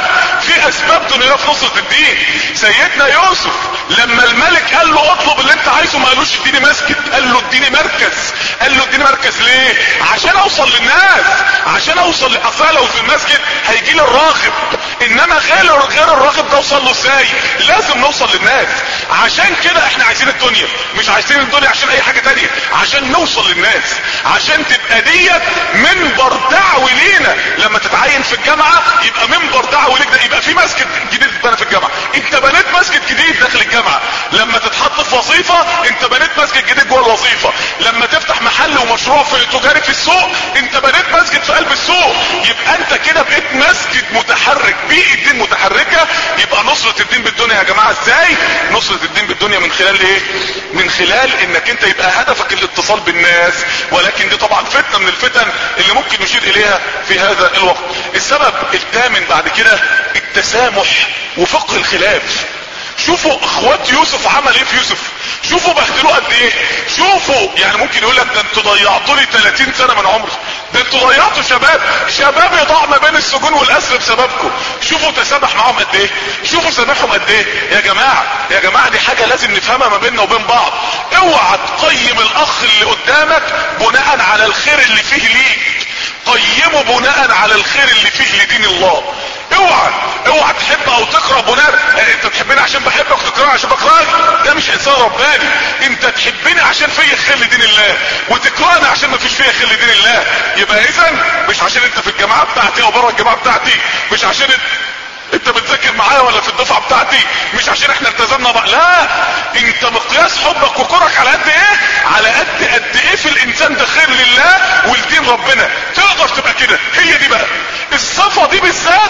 في اسباب دنيا في نصرة الدين. سيدنا يوسف لما الملك قال له اطلب اللي انت عايزه، ما قالوش اديني مسجد، قال له اديني مركز. قال له اديني مركز ليه؟ عشان اوصل للناس، عشان اوصل لاصلا لو في المسجد هيجي لي الراغب، انما غير الراغب ده اوصل له ازاي؟ لازم نوصل للناس. عشان كده احنا عايزين الدنيا، مش عايزين الدنيا عشان اي حاجة تانية، عشان نوصل للناس، عشان تبقى ديت منبر دعوي لينا. لما تتعين في الجامعة يبقى منبر دعوي ليك، ده يبقى في مسجد جديد اتبنى في الجامعة، انت بنيت مسجد جديد داخل الجامعة. لما تتحط في وظيفة انت بنيت مسجد جديد جوه الوظيفة. لما تفتح محل ومشروع في تجاري في السوق انت بنيت مسجد في قلب السوق. يبقى انت كده بقيت مسجد متحرك، بيئة الدين متحركة. يبقى نصرة الدين بالدنيا يا جماعة ازاي؟ نصرة الدين بالدنيا من خلال ايه؟ من خلال انك انت يبقى هدفك الاتصال بالناس. ولكن دي طبعا فتنة من الفتن اللي ممكن نشير اليها في هذا الوقت. السبب الثامن بعد كده التسامح وفقه الخلاف. شوفوا اخوات يوسف عمل ايه في يوسف، شوفوا بهدلوه قد ايه. شوفوا يعني ممكن يقول لك ده انتوا ضيعتوا لي 30 سنة من عمري، ده انتوا ضيعتوا شباب يضاع ما بين السجون والاسر بسببكم. شوفوا تسامح معاهم قد ايه، شوفوا سامحهم قد ايه. يا جماعة دي حاجة لازم نفهمها ما بيننا وبين بعض. اوعى تقيم الاخ اللي قدامك بناء على الخير اللي فيه ليك، قيمه بناء على الخير اللي فيه لدين الله. اوعى تحب او تكره بناء انت تحبني عشان بحبك وتكرهني عشان بكرهك، ده مش انسان رباني. انت تحبني عشان فيا خير لدين الله وتكرهني عشان ما فيش فيا خير لدين الله. يبقى اذا مش عشان انت في الجماعه بتاعتي او بره الجماعه بتاعتي، مش عشان انت بتذاكر معايا ولا في الدفعه بتاعتي، مش عشان احنا التزمنا بقى. لا، انت مقياس حبك وكرهك على قد ايه؟ على قد ايه في الانسان ده خير لله ولدين ربنا. تقدر تبقى كده. هي دي بقى الصفه دي بالذات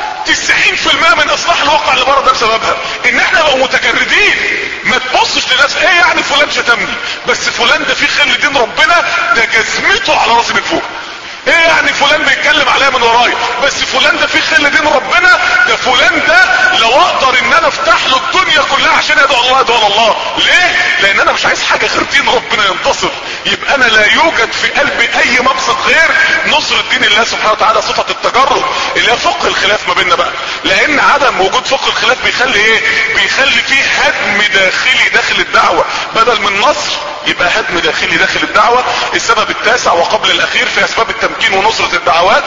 90% من اصلاح الواقع اللي بره ده بسببها ان احنا بقى متجردين. ما تبصش لناس ايه يعني فلان شتمني، بس فلان ده فيه خير لدين ربنا، ده جزمته على راسي من فوق. ايه يعني فلان بيتكلم عليا من ورايا، بس فلان ده فيه خير لدين ربنا، ده فلان ده لو اقدر ان انا افتح له الدنيا كلها عشان يدعو الله يدعو الله. ليه؟ لان انا مش عايز حاجة غير دين ربنا ينتصر. يبقى انا لا يوجد في قلبي اي مقصد غير نصرة دين الله سبحانه وتعالى. صفة التجرد اللي هي فقه الخلاف ما بيننا بقى، لان عدم وجود فقه الخلاف بيخلي ايه؟ بيخلي فيه هدم داخلي داخل الدعوة بدل من نصر، يبقى هدم داخلي داخل الدعوة. السبب التاسع وقبل الاخير في اسباب التمكين ونصرة الدعوات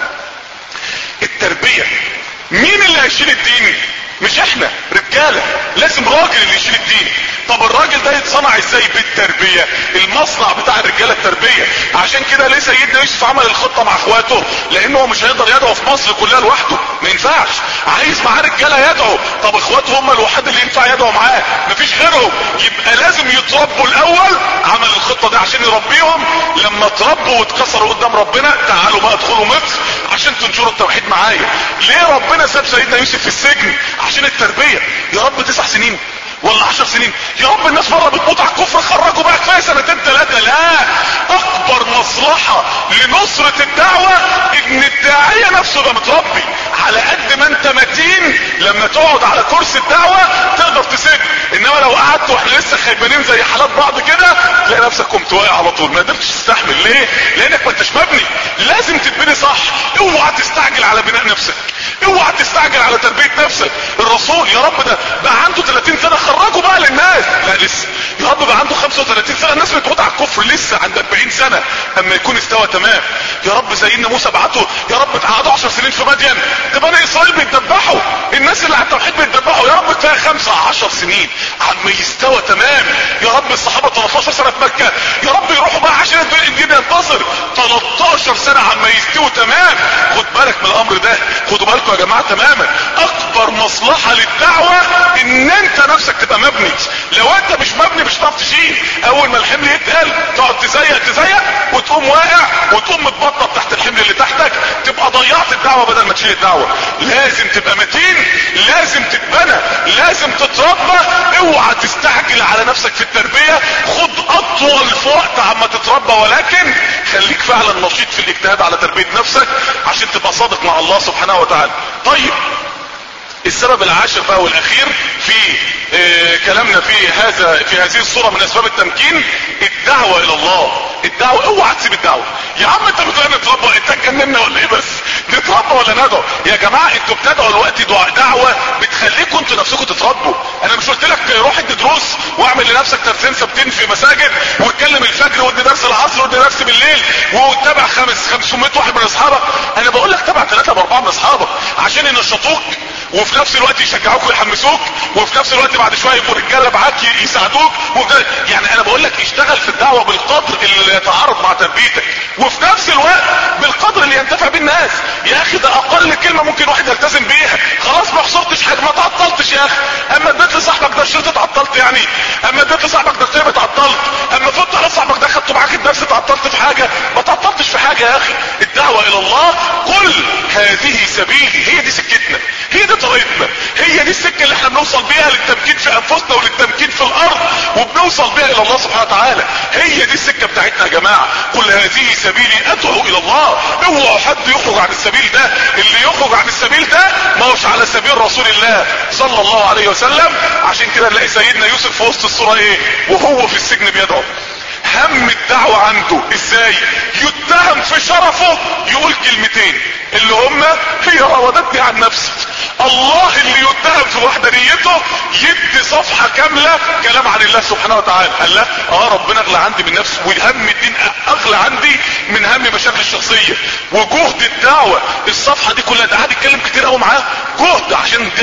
التربية. مين اللي هيشيل الدين؟ مش احنا رجالة، لازم راجل اللي يشيل الدين. طب الراجل ده يتصنع ازاي؟ بالتربية. المصنع بتاع الرجالة التربية. عشان كده ليه سيدنا يوسف عمل الخطة مع اخواته؟ لانه هو مش هيقدر يدعو في مصر كلها لوحده، ما ينفعش، عايز معاه رجالة يدعو. طب اخواته هم الوحيد اللي ينفع يدعو معاه، مفيش غيرهم. يبقى لازم يتربوا الاول. عمل الخطة دي عشان يربيهم، لما تربوا واتكسروا قدام ربنا تعالوا بقى ادخلوا مصر عشان تنشروا التوحيد معايا. ليه ربنا ساب سيدنا يوسف في السجن؟ عشان التربية. يا رب 9 سنين ولا 10 سنين، يا رب الناس بره بتموت على الكفر، خرجوا بقى كفايه 2 3. لا، اكبر مصلحة لنصرة الدعوة ان الداعية نفسه يبقى متربي. على قد ما انت متين لما تقعد على كرسي الدعوة تقدر تسد، انما لو قعدت واحنا لسه خيبانين زي حالات بعض كده تلاقي نفسك قمت واقع على طول، ما قدرتش تستحمل. ليه؟ لانك ما انتش مبني. لازم تتبني صح. اوعى تستعجل على بناء نفسك، اوعى تستعجل على تربية نفسك. الرسول يا رب ده بقى عنده 30 سنة، خرجوا بقى للناس. لا لسه. يا رب بقى عنده 35 سنة، الناس بتموت على الكفر، لسه عند 40 سنة اما يكون استوى تمام. يا رب سيدنا موسى بعته، يا رب قعدوا 10 سنين في مدين، ده بني اسرائيل بيتذبحوا، الناس اللي على التوحيد بيتذبحوا، يا رب كفايه 15 سنين عما يستوى تمام. يا رب الصحابة 13 سنة في مكة، يا رب يروحوا بقى عشان الدين ينتصر. 13 سنة عما يستوى تمام. خد بالك من الامر ده، خدوا بالكم يا جماعة تماما. اكبر مصلحة للدعوة ان انت نفسك تبقى مبني. لو انت مش مبني مش هتعرف تشيل. اول ما الحمل يتقل تقعد تزيق وتقوم واقع وتقوم متبطط تحت الحمل اللي تحتك، تبقى ضيعت الدعوة بدل ما تشيل الدعوة. لازم تبقى متين، لازم تتبنى، لازم تتربى. اوعى تستعجل على نفسك في التربية، خد اطول في وقت عما تتربى، ولكن خليك فعلا نشيط في الاجتهاد على تربية نفسك عشان تبقى صادق مع الله سبحانه وتعالى. طيب السبب العاشر بقى والاخير في كلامنا في هذه الصورة من اسباب التمكين الدعوة الى الله. الدعوة اوعى تسيب الدعوة. يا عم انت بتقول نتربى، انت اتجننا ولا ايه؟ بس نتربى ولا ندعو؟ يا جماعة انتوا بتدعوا الوقت دعوة بتخليكم انتوا نفسكم تتربوا. انا مش قلت لك روح ادي دروس واعمل لنفسك ترسين ثابتين في مساجد واتكلم الفجر وادي درس العصر وادي درس بالليل وتابع 500 واحد من اصحابك؟ انا بقول لك تابع 3 4 من اصحابك عشان ينشطوك وفي نفس الوقت يشجعوك ويحمسوك وفي نفس الوقت بعد شويه يبقوا رجاله معاك يساعدوك يعني انا بقول لك اشتغل في الدعوه بالقدر اللي يتعارض مع تربيتك وفي نفس الوقت بالقدر اللي ينتفع بالناس. يا اخي ده اقل كلمه ممكن واحد يلتزم بيها، خلاص ما خسرتش حاجه، ما تعطلتش يا اخي. اما اديت لصاحبك ده الشريط اتعطلت يعني؟ اما اديت لصاحبك ده الكتاب اتعطلت؟ اما فوت على صاحبك ده خدته معاك الدرس اتعطلت في حاجه؟ ما تعطلتش في حاجه يا اخي. الدعوه الى الله قل هذه سبيلي، هي دي سكتنا، هي دي طريقتنا، هي دي السكه اللي احنا بنوصل بيها للتمكين في انفسنا وللتمكين في الارض وبنوصل بيها الى الله سبحانه وتعالى. هي دي السكه بتاعتنا يا جماعه. قل هذه سبيلي ادعو الى الله. اوعوا حد يخرج عن السبيل ده. اللي يخرج عن السبيل ده ما هوش على سبيل رسول الله صلى الله عليه وسلم. عشان كده نلاقي سيدنا يوسف في وسط الصوره ايه وهو في السجن بيدعو. هم الدعوة عنده ازاي؟ يتهم في شرفه يقول كلمتين اللي هم هي راودتني عن نفسي. الله اللي يتهم في وحدانيته يدي صفحة كاملة كلام عن الله سبحانه وتعالى. قال لا ربنا اغلى عندي من نفسي وهم الدين اغلى عندي من هم مشاكل الشخصية وجهد الدعوة. الصفحة دي كلها ده قاعد يتكلم كتير قوي معاه جهد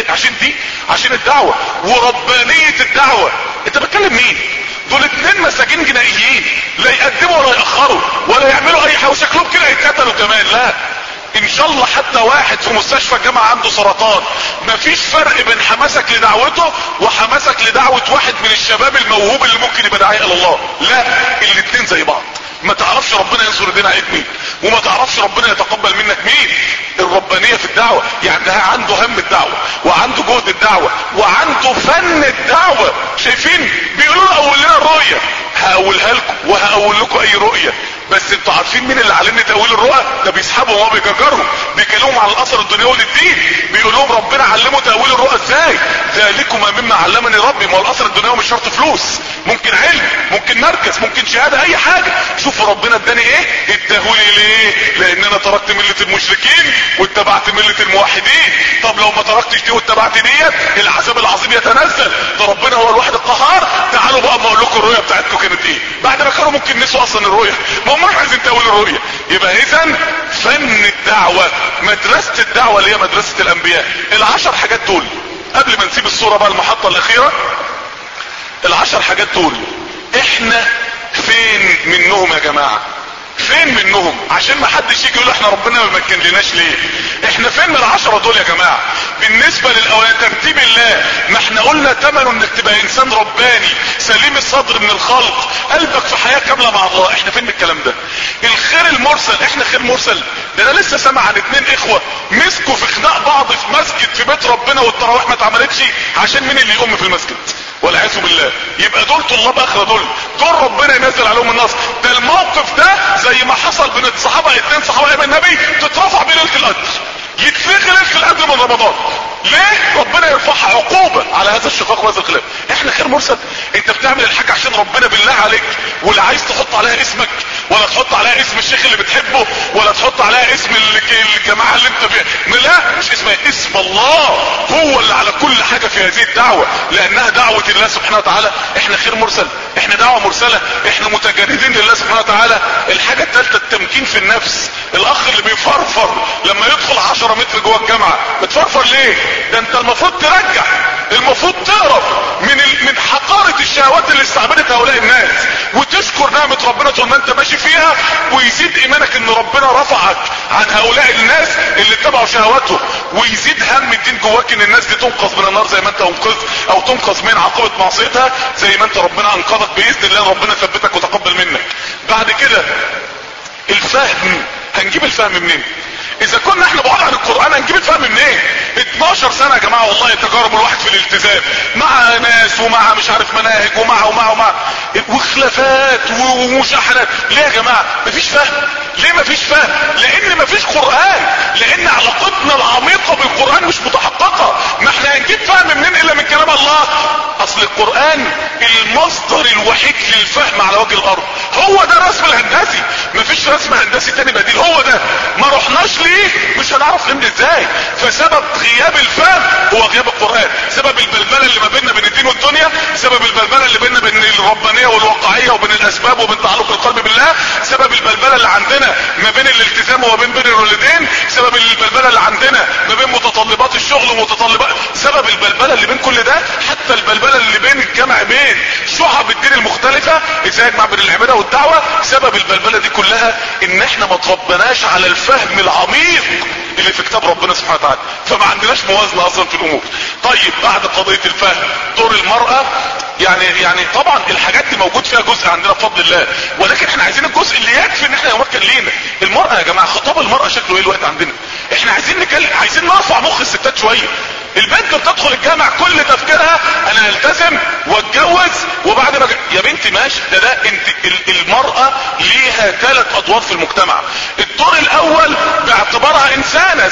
عشان الدعوة وربانية الدعوة. انت بتكلم مين؟ دول 2 مساجين جنائيين لا يقدموا ولا يأخروا ولا يعملوا اي حاجة وشكلهم كده يتقتلوا كمان. لا ان شاء الله حتى واحد في مستشفى الجامعة عنده سرطان مفيش فرق بين حماسك لدعوته وحماسك لدعوة واحد من الشباب الموهوب اللي ممكن يبقى داعية الى الله. لا 2 زي بعض. ما تعرفش ربنا ينصر الدين عليك مين وما تعرفش ربنا يتقبل منك مين. الربانية في الدعوة يعني ده عنده هم الدعوة وعنده جهد الدعوة وعنده فن الدعوة. شايفين بيقولوا له اقول لنا الرؤية، هقولها لكم وهقول لكم اي رؤية، بس انتوا عارفين مين اللي علمني تأويل الرؤى؟ ده بيسحبهم وهو بيجرجرهم بيكلمهم على الاثر الدنيوي للدين. بيقول لهم ربنا علمه تأويل الرؤى ازاي؟ ذلكما مما علمني ربي. ما هو الاثر الدنيوي مش شرط فلوس، ممكن علم، ممكن مركز، ممكن شهادة، اي حاجة. شوفوا ربنا اداني ايه؟ اداهولي ليه؟ لان انا تركت ملة المشركين واتبعت ملة الموحدين. طب لو ما تركتش دي واتبعت ديت العذاب العظيم يتنزل. ده ربنا هو الواحد القهار. تعالوا بقى ما اقول لكم الرؤية بتاعتكم كانت ايه بعد ما كانوا ممكن نسوا اصلا الرؤية. ما هم عايزين تأويل الرؤية. يبقى اذا فن الدعوة، مدرسة الدعوة اللي هي مدرسة الانبياء. 10 حاجات دول قبل ما نسيب الصورة بقى المحطة الاخيرة. 10 حاجات دول احنا فين منهم يا جماعة؟ فين منهم؟ عشان ما حدش يجي يقول احنا ربنا ما مكنلناش ليه. احنا فين من 10 دول يا جماعة؟ بالنسبة للاولاد ترتيب الله، ما احنا قلنا ثمنه انك تبقى انسان رباني سليم الصدر من الخلق، قلبك في حياة كاملة مع الله. احنا فين من الكلام ده؟ الخير المرسل، احنا خير مرسل. ده انا لسه سامع عن 2 اخوة مسكوا في خناق بعض في مسجد في بيت ربنا والتراويح ما اتعملتش عشان مين اللي يقوم في المسجد والعياذ بالله. يبقى دول طلاب اخره، دول ربنا ينزل عليهم النصر. ده الموقف ده زي ما حصل بين الصحابه، 2 صحابه ايام النبي تترفع بيه ليله القدر، يتلغي ليله القدر من رمضان. ليه؟ ربنا يرفعها عقوبه على هذا الشقاق وهذا الخلاف. احنا خير مرسل. انت بتعمل الحاجه عشان ربنا بالله عليك، ولا عايز تحط عليها اسمك ولا تحط عليها اسم الشيخ اللي بتحبه ولا تحط عليها اسم الجماعه اللي انت لا، مش اسمها، اسم الله هو اللي على كل حاجه في هذه الدعوه، لانها دعوه الله سبحانه وتعالى. احنا خير مرسل، احنا دعوه مرسله، احنا متجردين لله سبحانه وتعالى. الحاجه الثالثه التمكين في النفس. الاخ اللي بيفرفر لما يدخل 10 متر جوه الجامعه، بتفرفر ليه؟ ده انت المفروض ترجع، المفروض تهرب من حقارة الشهوات اللي استعبدت هؤلاء الناس وتشكر نعمة ربنا طول ما انت ماشي فيها، ويزيد ايمانك ان ربنا رفعك عن هؤلاء الناس اللي اتبعوا شهواته، ويزيد هم الدين جواك ان الناس دي تنقذ من النار زي ما انت انقذت، او تنقذ من عقوبة معصيتها زي ما انت ربنا انقذك باذن الله. ربنا ثبتك وتقبل منك. بعد كده الفهم. هنجيب الفهم منين؟ اذا كنا احنا بعاد عن القرآن هنجيب الفهم منين؟ 12 سنة يا جماعة والله تجارب الواحد في الالتزام مع ناس ومع مش عارف مناهج ومع وخلافات ومشاحنات. ليه يا جماعة مفيش فهم؟ ليه مفيش فهم؟ لان مفيش قرآن، لان علاقتنا العميقة بالقرآن مش متحققة. ما احنا هنجيب فهم منين الا من كلام الله؟ اصل القرآن المصدر الوحيد للفهم على وجه الارض. هو ده الرسم الهندسي، مفيش رسم هندسي تاني بديل، هو ده. ما رحناش ليه مش هنعرف نمضي ازاي. فسبب غياب الفهم هو غياب القرآن. سبب البلبلة اللي ما بيننا بين الدين والدنيا، سبب البلبلة اللي بيننا بين الربانية والواقعية وبين الاسباب وبين تعلق القلب بالله، سبب البلبلة اللي عندنا ما بين الالتزام وما بين الوالدين، سبب البلبلة اللي عندنا ما بين متطلبات الشغل ومتطلبات، سبب البلبلة اللي بين كل ده، حتى البلبلة اللي بين الجمع بين شعب الدين المختلفة ازاي يجمع بين العبادة والدعوة. سبب البلبلة دي كلها ان احنا ما تربناش على الفهم العميق اللي في كتاب ربنا سبحانه وتعالى، فما عندناش موازنة اصلا في الامور. طيب بعد قضية الفهم، دور المرأة، يعني طبعا الحاجات دي موجود فيها جزء عندنا بفضل الله، ولكن احنا عايزين الجزء اللي يكفي ان احنا يمكن لينا. المرأة يا جماعة، خطاب المرأة شكله ايه الوقت عندنا؟ احنا عايزين نرفع مخ الستات شوية. البنت بتدخل الجامع كل تفكيرها انا التزم واتجوز وبعد ما يا بنتي ماشي، ده انت المرأة ليها 3 ادوار في المجتمع. الدور الاول باعتبارها انسانة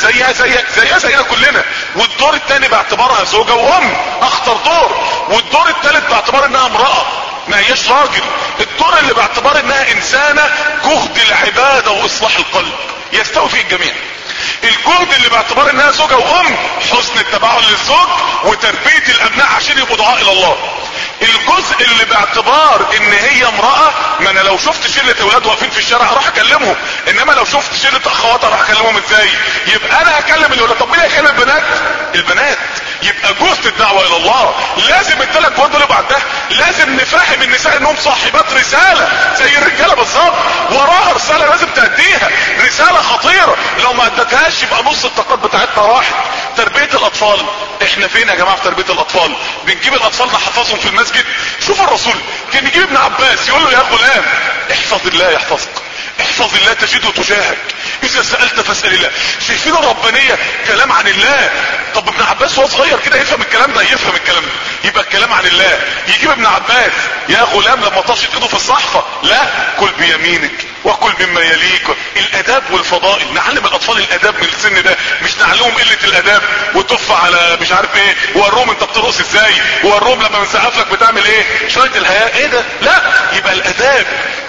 زيها كلنا، والدور الثاني باعتبارها زوجة وام اخطر دور، والدور الثالث باعتبار انها امرأة ما هيش راجل، الدور اللي باعتبار انها انسانة جهد العبادة واصلاح القلب يستوي فيه الجميع. الجهد اللي باعتبار انها زوجة وام حسن التباعد للزوج وتربية الابناء عشان يبقوا دعاء الى الله. الجزء اللي باعتبار ان هي امرأة، ما انا لو شفت شلة اولاد واقفين في الشارع اروح اكلمهم، انما لو شفت شلة اخوات اروح اكلمهم ازاي؟ يبقى انا هكلم الاولاد. طب مين هيكلم البنات؟ يبقى جهد الدعوة الى الله لازم ال3 جهود دول يبقى عندها. لازم نفهم النساء انهم صاحبات رسالة زي الرجالة بالظبط، وراها رسالة لازم تأديها، رسالة خطيرة. لو ما ادتهاش يبقى نص الطاقات بتاعتنا راحت. تربية الاطفال، احنا فين يا جماعة في تربية الاطفال؟ بنجيب الاطفال نحفظهم في المسجد. شوف الرسول كان يجيب ابن عباس يقول له يا غلام احفظ الله يحفظك، احفظ الله تجده تجاهك، اذا سألت فاسأل الله. شايفين الربانية كلام عن الله. طب ابن عباس وهو صغير كده يفهم الكلام ده؟ يفهم الكلام ده، يبقى الكلام عن الله. يجيب ابن عباس يا غلام لما طاشت ايده في الصحفة، لا كل بيمينك وكل مما يليك. الاداب والفضائل، نعلم الاطفال الاداب من السن ده، مش نعلمهم قلة الاداب وتف على مش عارف ايه، ووروهم انت بترقص ازاي، ووروهم لما بنسقف لك بتعمل ايه، شوية الحياة ايه ده؟ لا، يبقى الاداب.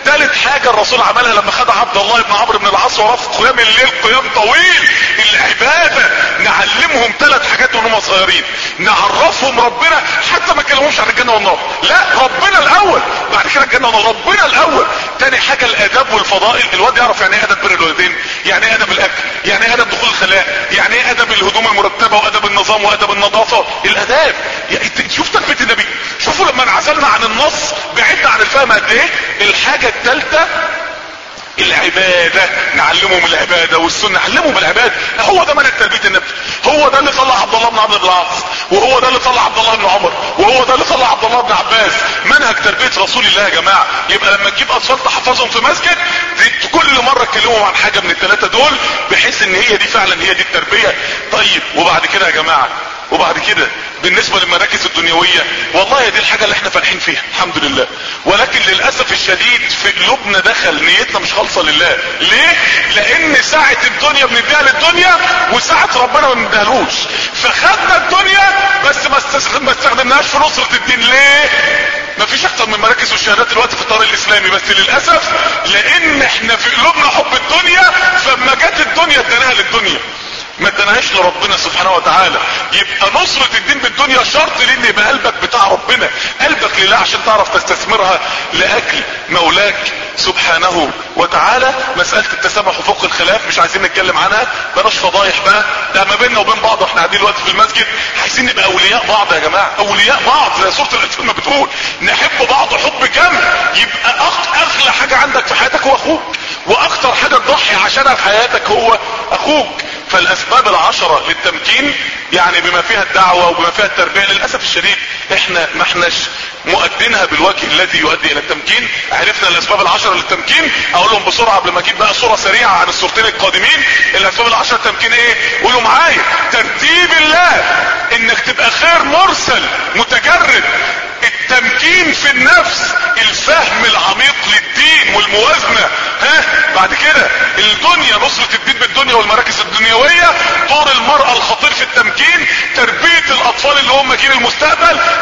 3 حاجة الرسول عملها لما خد عبد الله بن عمرو بن العاص ورفض قيام الليل قيام طويل، العبادة. نعلمهم 3 حاجات وهم صغيرين، نعرفهم ربنا، حتى ما كلمهمش عن الجنة والنار، لا ربنا الاول، بعد كده الجنة والنار، ربنا الاول. تاني حاجة الاداب والفضائل. الواد يعرف يعني ايه ادب بر الوالدين، يعني ايه ادب الاكل، يعني ايه ادب دخول الخلاء، يعني ايه ادب الهدوم المرتبة وادب النظام وادب النظافة. الاداب شوف تربية النبي، شوفوا لما انعزلنا عن النص بعدنا عن الفهم قد ايه. الحاجة الثالثة العبادة، نعلمهم العبادة والسنة، نعلمهم العبادة. هو ده منهج تربية النبي، هو ده اللي طلع عبد الله بن عمرو بن العاص، وهو ده اللي طلع عبد الله بن عمر، وهو ده اللي طلع عبد الله بن عباس. منهج تربية رسول الله يا جماعة. يبقى لما تجيب اطفال تحفظهم في مسجد، كل مرة تكلمهم عن حاجة من ال3 دول، بحيث ان هي دي فعلا هي دي التربية. طيب وبعد كده يا جماعة، وبعد كده بالنسبة للمراكز الدنيوية، والله دي الحاجة اللي احنا فالحين فيها الحمد لله، ولكن للأسف الشديد في قلوبنا دخل نيتنا مش خالصة لله. ليه؟ لان ساعة الدنيا بنديها للدنيا وساعة ربنا ما بنديهالوش، فخدنا الدنيا بس ما استخدمناهاش في نصرة الدين. ليه؟ مفيش اكتر من مراكز والشهادات دلوقتي في الطريق الاسلامي، بس للأسف لان احنا في قلوبنا حب الدنيا، فلما جت الدنيا اديناها للدنيا ما ادناهاش لربنا سبحانه وتعالى. يبقى نصرة الدين بالدنيا شرط لان يبقى قلبك بتاع ربنا، قلبك لله عشان تعرف تستثمرها لاجل مولاك سبحانه وتعالى. مسألة التسامح وفوق الخلاف مش عايزين نتكلم عنها، بلاش فضايح بقى، ده ما بيننا وبين بعض واحنا قاعدين دلوقتي في المسجد. عايزين نبقى اولياء بعض يا جماعة، اولياء بعض زي سورة الانفال ما بتقول، نحب بعض حب كامل. يبقى اغلى حاجة عندك في حياتك هو اخوك، واكتر حاجة تضحي عشانها في حياتك هو اخوك. فالاسباب 10 للتمكين يعني بما فيها الدعوة وبما فيها التربية، للأسف الشديد احنا ما احناش مؤدينها بالوجه الذي يؤدي الى التمكين. عرفنا الاسباب 10 للتمكين، اقول لهم بسرعة قبل ما اجيب بقى صورة سريعة عن الصورتين القادمين. الاسباب 10 للتمكين ايه؟ قولوا معايا: ترتيب الله، انك تبقى خير مرسل متجرد، التمكين في النفس، الفهم العميق للدين والموازنة. بعد كده الدنيا، نصرة الدين بالدنيا والمراكز الدنيوية، دور المرأة الخطير في التمكين، تربية الاطفال اللي هم جيل المستقبل، التربية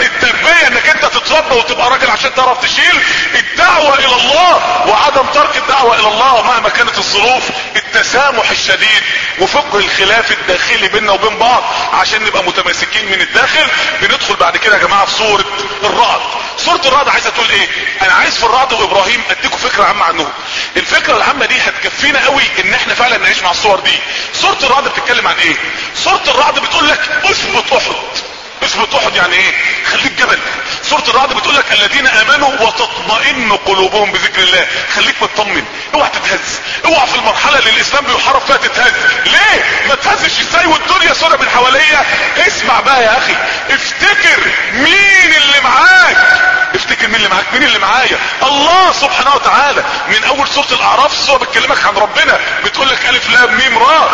التربية انك انت تتربى وتبقى راجل عشان تعرف تشيل. الدعوة الى الله وعدم ترك الدعوة الى الله مهما كانت الظروف. التسامح الشديد وفقه الخلاف الداخلي بيننا وبين بعض عشان نبقى متماسكين من الداخل. بندخل بعد كده يا جماعة في سورة الرعد. سورة الرعد عايزة تقول ايه؟ انا عايز في الرعد وابراهيم اديكم فكرة عامة عنهم. الفكرة العامة دي هتكفينا قوي ان احنا فعلا نعيش مع الصور دي. سورة الرعد بتتكلم عن ايه؟ سورة الرعد بتقول لك اثبت احد. اثبت احد يعني ايه؟ خليك جبل. سورة الرعد بتقول لك الذين امنوا وتطمئن قلوبهم بذكر الله. خليك مطمن، اوعى تتهز، اوعى في المرحلة اللي الاسلام بيحارب فيها تتهز. ليه؟ ما تهزش ازاي والدنيا سودة من حواليا؟ اسمع بقى يا اخي، افتكر مين اللي معاك. افتكر مين اللي معاك، مين اللي معايا؟ الله سبحانه وتعالى. من اول سورة الاعراف السورة بتكلمك عن ربنا، بتقول لك الف لام ميم را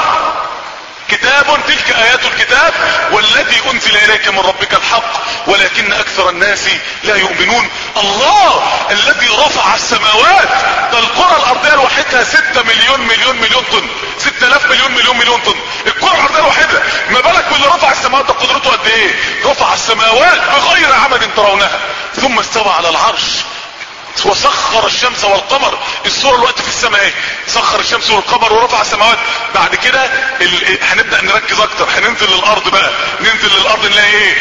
كتاب تلك ايات الكتاب والذي انزل اليك من ربك الحق ولكن اكثر الناس لا يؤمنون. الله الذي رفع السماوات. ده الكرة الارضية الواحدة 6 مليون طن، 6000 مليون طن. الكرة الارضية الواحدة، ما بالك باللي رفع السماوات؟ ده قدرته قد ايه؟ رفع السماوات بغير عمد ترونها ثم استوى على العرش وسخر الشمس والقمر. الصورة الوقت في السماء ايه؟ سخر الشمس والقمر ورفع السماوات. بعد كده هنبدأ نركز اكتر، هننزل للارض بقى. ننزل للارض نلاقي ايه؟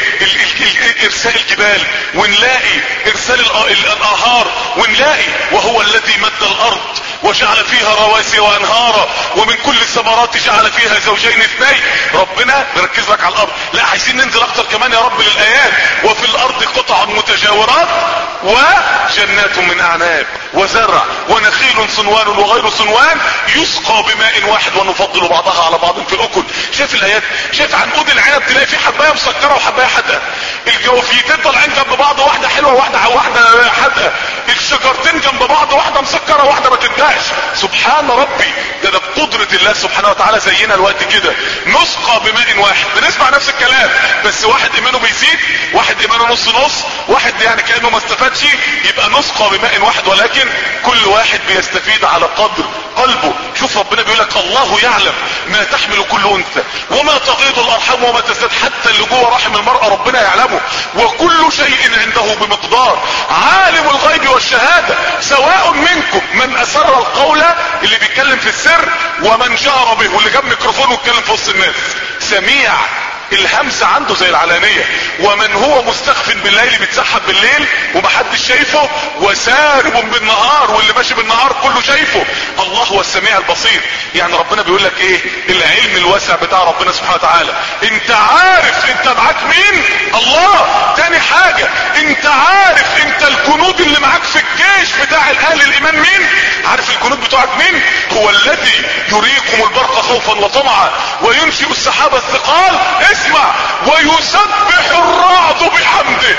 ارسال الجبال، ونلاقي ارسال الانهار، ونلاقي وهو الذي مد الارض وجعل فيها رواسي وانهارا ومن كل الثمرات جعل فيها زوجين اثنين. ربنا بيركز لك على الارض. لا عايزين ننزل اكتر كمان يا رب للايات. وفي الارض قطع متجاورات وجنات من اعناب وزرع ونخيل صنوان وغير صنوان يسقى بماء واحد ونفضل بعضها على بعض في الاكل. شايف الايات؟ شايف عنقود العنب تلاقي في حبايه مسكره وحبايه حادقه. الجوافيتين طالعين جنب بعض، واحده حلوه واحده حادقه. الشجرتين جنب بعض، واحده مسكره واحده ما تدهش. سبحان ربي، ده بقدرة الله سبحانه وتعالى. زينا الوقت كده نسقى بماء واحد. بنسمع نفس الكلام بس واحد ايمانه بيزيد، واحد ايمانه نص نص، واحد يعني كأنه ما استفادش. يبقى نسقى بماء واحد ولكن كل واحد بيستفيد على قدر قلبه. شوف ربنا بيقول لك الله يعلم ما تحمل كل انثى وما تغيض الارحام وما تزداد. حتى اللي جوه رحم المرأة ربنا يعلمه. وكل شيء عنده بمقدار. عالم الغيب والشهادة. سواء منكم من اسر القول اللي بيتكلم في السر ومن جهر به واللي جاب ميكروفون واتكلم في وسط الناس. سميع الهمس عنده زي العلانية. ومن هو مستخف بالليل بيتسحب بالليل ومحدش شايفه وسارب بالنهار واللي ماشي بالنهار كله شايفه. الله هو السميع البصير. يعني ربنا بيقول لك ايه؟ العلم الواسع بتاع ربنا سبحانه وتعالى. انت عارف انت معاك مين؟ الله. تاني حاجة انت عارف انت الجنود اللي معاك في الجيش بتاع اهل الايمان مين؟ عارف الجنود بتوعك مين؟ هو الذي يريكم البرق خوفا وطمعا وينشئ السحاب الثقال. اسمع، ويسبح الرعد بحمده.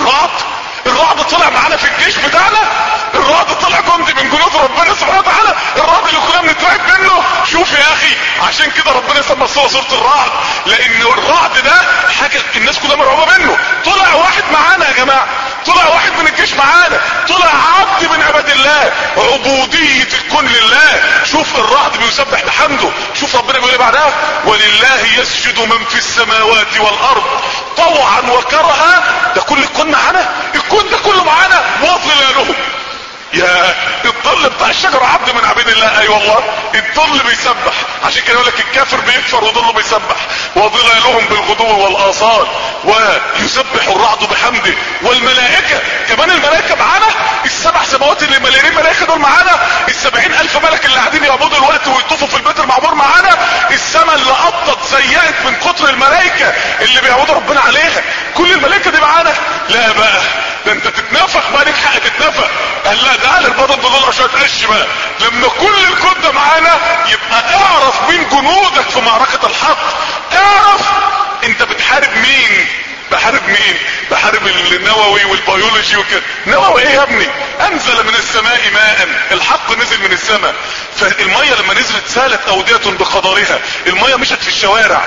الرعد طلع معانا في الجيش بتاعنا. الرعد طلع جندي من جنود ربنا سبحانه وتعالى. الرعد اللي كنا بنترعب منه. شوف يا اخي، عشان كده ربنا سمى الصورة سورة الرعد، لان الرعد ده حاجة الناس كلها مرعوبة منه. طلع واحد معانا يا جماعة، طلع واحد من الجيش معانا، طلع عبد من عباد الله. عبودية الكون لله. شوف الرعد بيسبح بحمده. شوف ربنا بيقول ايه بعدها؟ ولله يسجد من في السماوات والارض طوعا وكرها. ده كل الكون معانا، الكون ده كله معانا. وظلالهم، يا الظل بتاع الشجرة عبد من عبيد الله. اي والله الظل بيسبح. عشان كده يقول لك الكافر بيكفر وظله بيسبح. وظلالهم بالغدو والاصال ويسبح الرعد بحمده. والملائكة كمان، الملائكة معانا. السبع سماوات اللي مليانين ملائكة دول معانا. 70,000 ملك اللي قاعدين يعبدوا الوقت ويطوفوا في البيت المعمور معانا. السماء اللي قطت زيقت من كتر الملائكة اللي بيعبدوا ربنا عليها. كل الملائكة دي معانا. لا بقى، ده انت تتنفخ بقى، ليك حق تتنفخ. قال لا، ده على البطن دول شوية قش بقى. لما كل الكون ده معانا يبقى اعرف مين جنودك في معركة الحق. اعرف انت بتحارب مين. بحارب مين؟ بحارب النووي والبيولوجي وكده. نووي ايه يا ابني؟ انزل من السماء ماء. الحق نزل من السماء. فالمية لما نزلت سالت اودية بقدرها. المية مشت في الشوارع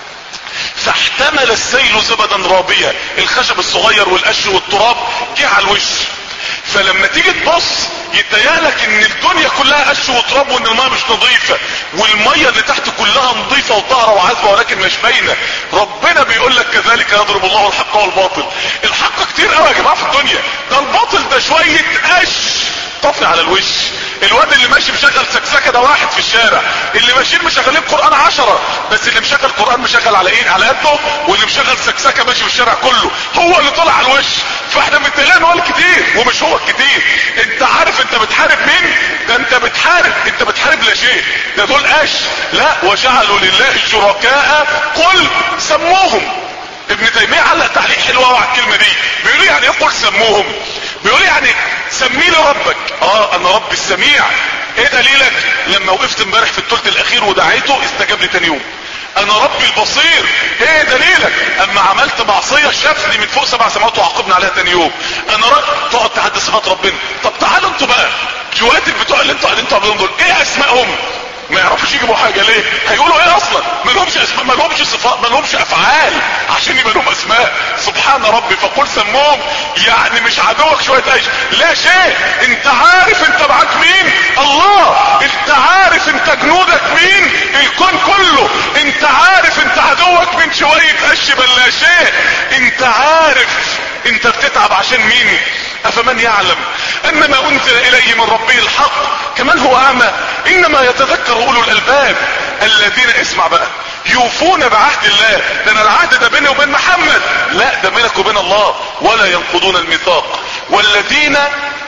فاحتمل السيل زبدا رابيا. الخشب الصغير والقش والتراب جه على الوش. فلما تيجي تبص يتهيألك ان الدنيا كلها قش وتراب وان المية مش نظيفة، والمية اللي تحت كلها نظيفة وطاهرة وعذبة ولكن مش باينة. ربنا بيقول لك كذلك يضرب الله الحق والباطل. الحق كتير قوي يا جماعة في الدنيا، ده الباطل ده شوية قش طفي على الوش. الواد اللي ماشي مشغل سكسكة ده واحد في الشارع، اللي ماشيين مشغلين قرآن 10، بس اللي مشغل قرآن مشغل على ايه؟ على قده، واللي مشغل سكسكة ماشي في الشارع كله هو اللي طلع على الوش. فاحنا متهيألنا هو الكتير ومش هو الكتير. انت عارف انت بتحارب مين؟ ده انت بتحارب لا شيء، ده دول قش. لا، وجعلوا لله شركاء قل سموهم. ابن تيمية علق تعليق حلو على الكلمة دي، بيقول يعني ايه قل سموهم؟ بيقول يعني سمي لي ربك. انا رب السميع. ايه دليلك؟ لما وقفت امبارح في الثلث الاخير ودعيته استجاب لي تاني يوم. انا ربي البصير. ايه دليلك؟ اما عملت معصية شافني من فوق 7 سماوات وعاقبني عليها تاني يوم. انا تقعد تعدي صفات ربنا. طب تعالوا انتوا بقى شوية البتوع اللي انتوا عاملين دول ايه اسمائهم؟ ما يعرفوش يجيبوا حاجة ليه؟ هيقولوا ايه اصلا؟ ما لهمش اسماء، ما لهمش صفات، ما لهمش افعال عشان يبقى لهم اسماء. سبحان ربي. فقل سموهم يعني مش عدوك شوية ايش، لا شيء. انت عارف انت معاك مين؟ الله. انت عارف انت جنودك مين؟ الكون كله. انت عارف انت عدوك من شوية قش بل لا شيء. انت عارف انت بتتعب عشان مين؟ افمن يعلم انما انزل اليه من ربه الحق كمن هو اعمى انما يتذكر اولو الالباب الذين، اسمع بقى، يوفون بعهد الله. ده انا العهد ده بيني وبين محمد، لا ده بينك وبين الله. ولا ينقضون الميثاق والذين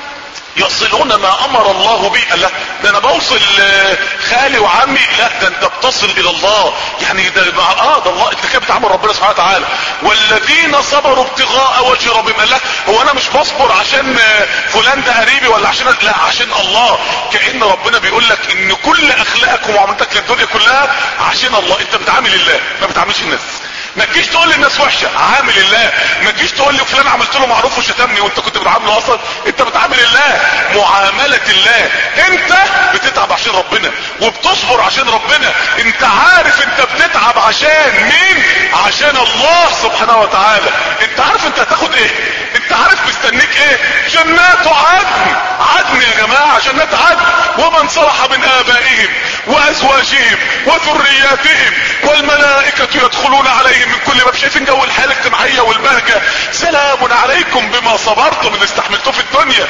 يصلون ما امر الله به. لا ده انا بوصل خالي وعمي، لا ده انت بتصل الى الله. يعني ده ده الله، انت كده بتعامل ربنا سبحانه وتعالى. والذين صبروا ابتغاء وجه ربهم. لا هو انا مش بصبر عشان فلان ده قريبي ولا عشان، لا عشان الله. كأن ربنا بيقول لك ان كل اخلاقك ومعاملتك للدنيا كلها عشان الله. انت بتعامل الله ما بتعاملش الناس. ما تجيش تقول لي الناس وحشه، عامل الله. ما تجيش تقول لي فلان عملت له معروف وشتمني وانت كنت بتعامله اصلا، انت بتعامل الله معامله الله. انت بتتعب عشان ربنا وبتصبر عشان ربنا. انت عارف انت بتتعب عشان مين؟ عشان الله سبحانه وتعالى. انت عارف انت هتاخد ايه؟ انت عارف مستنيك ايه؟ جنات عدن. عدن يا جماعه، جنات عدن. ومن صلح من ابائهم وازواجهم وذرياتهم والملائكه يدخلون عليهم من كل باب. شايفين جو الحياه الاجتماعيه والبهجه؟ سلام عليكم بما صبرتم اللي استحملتوه في الدنيا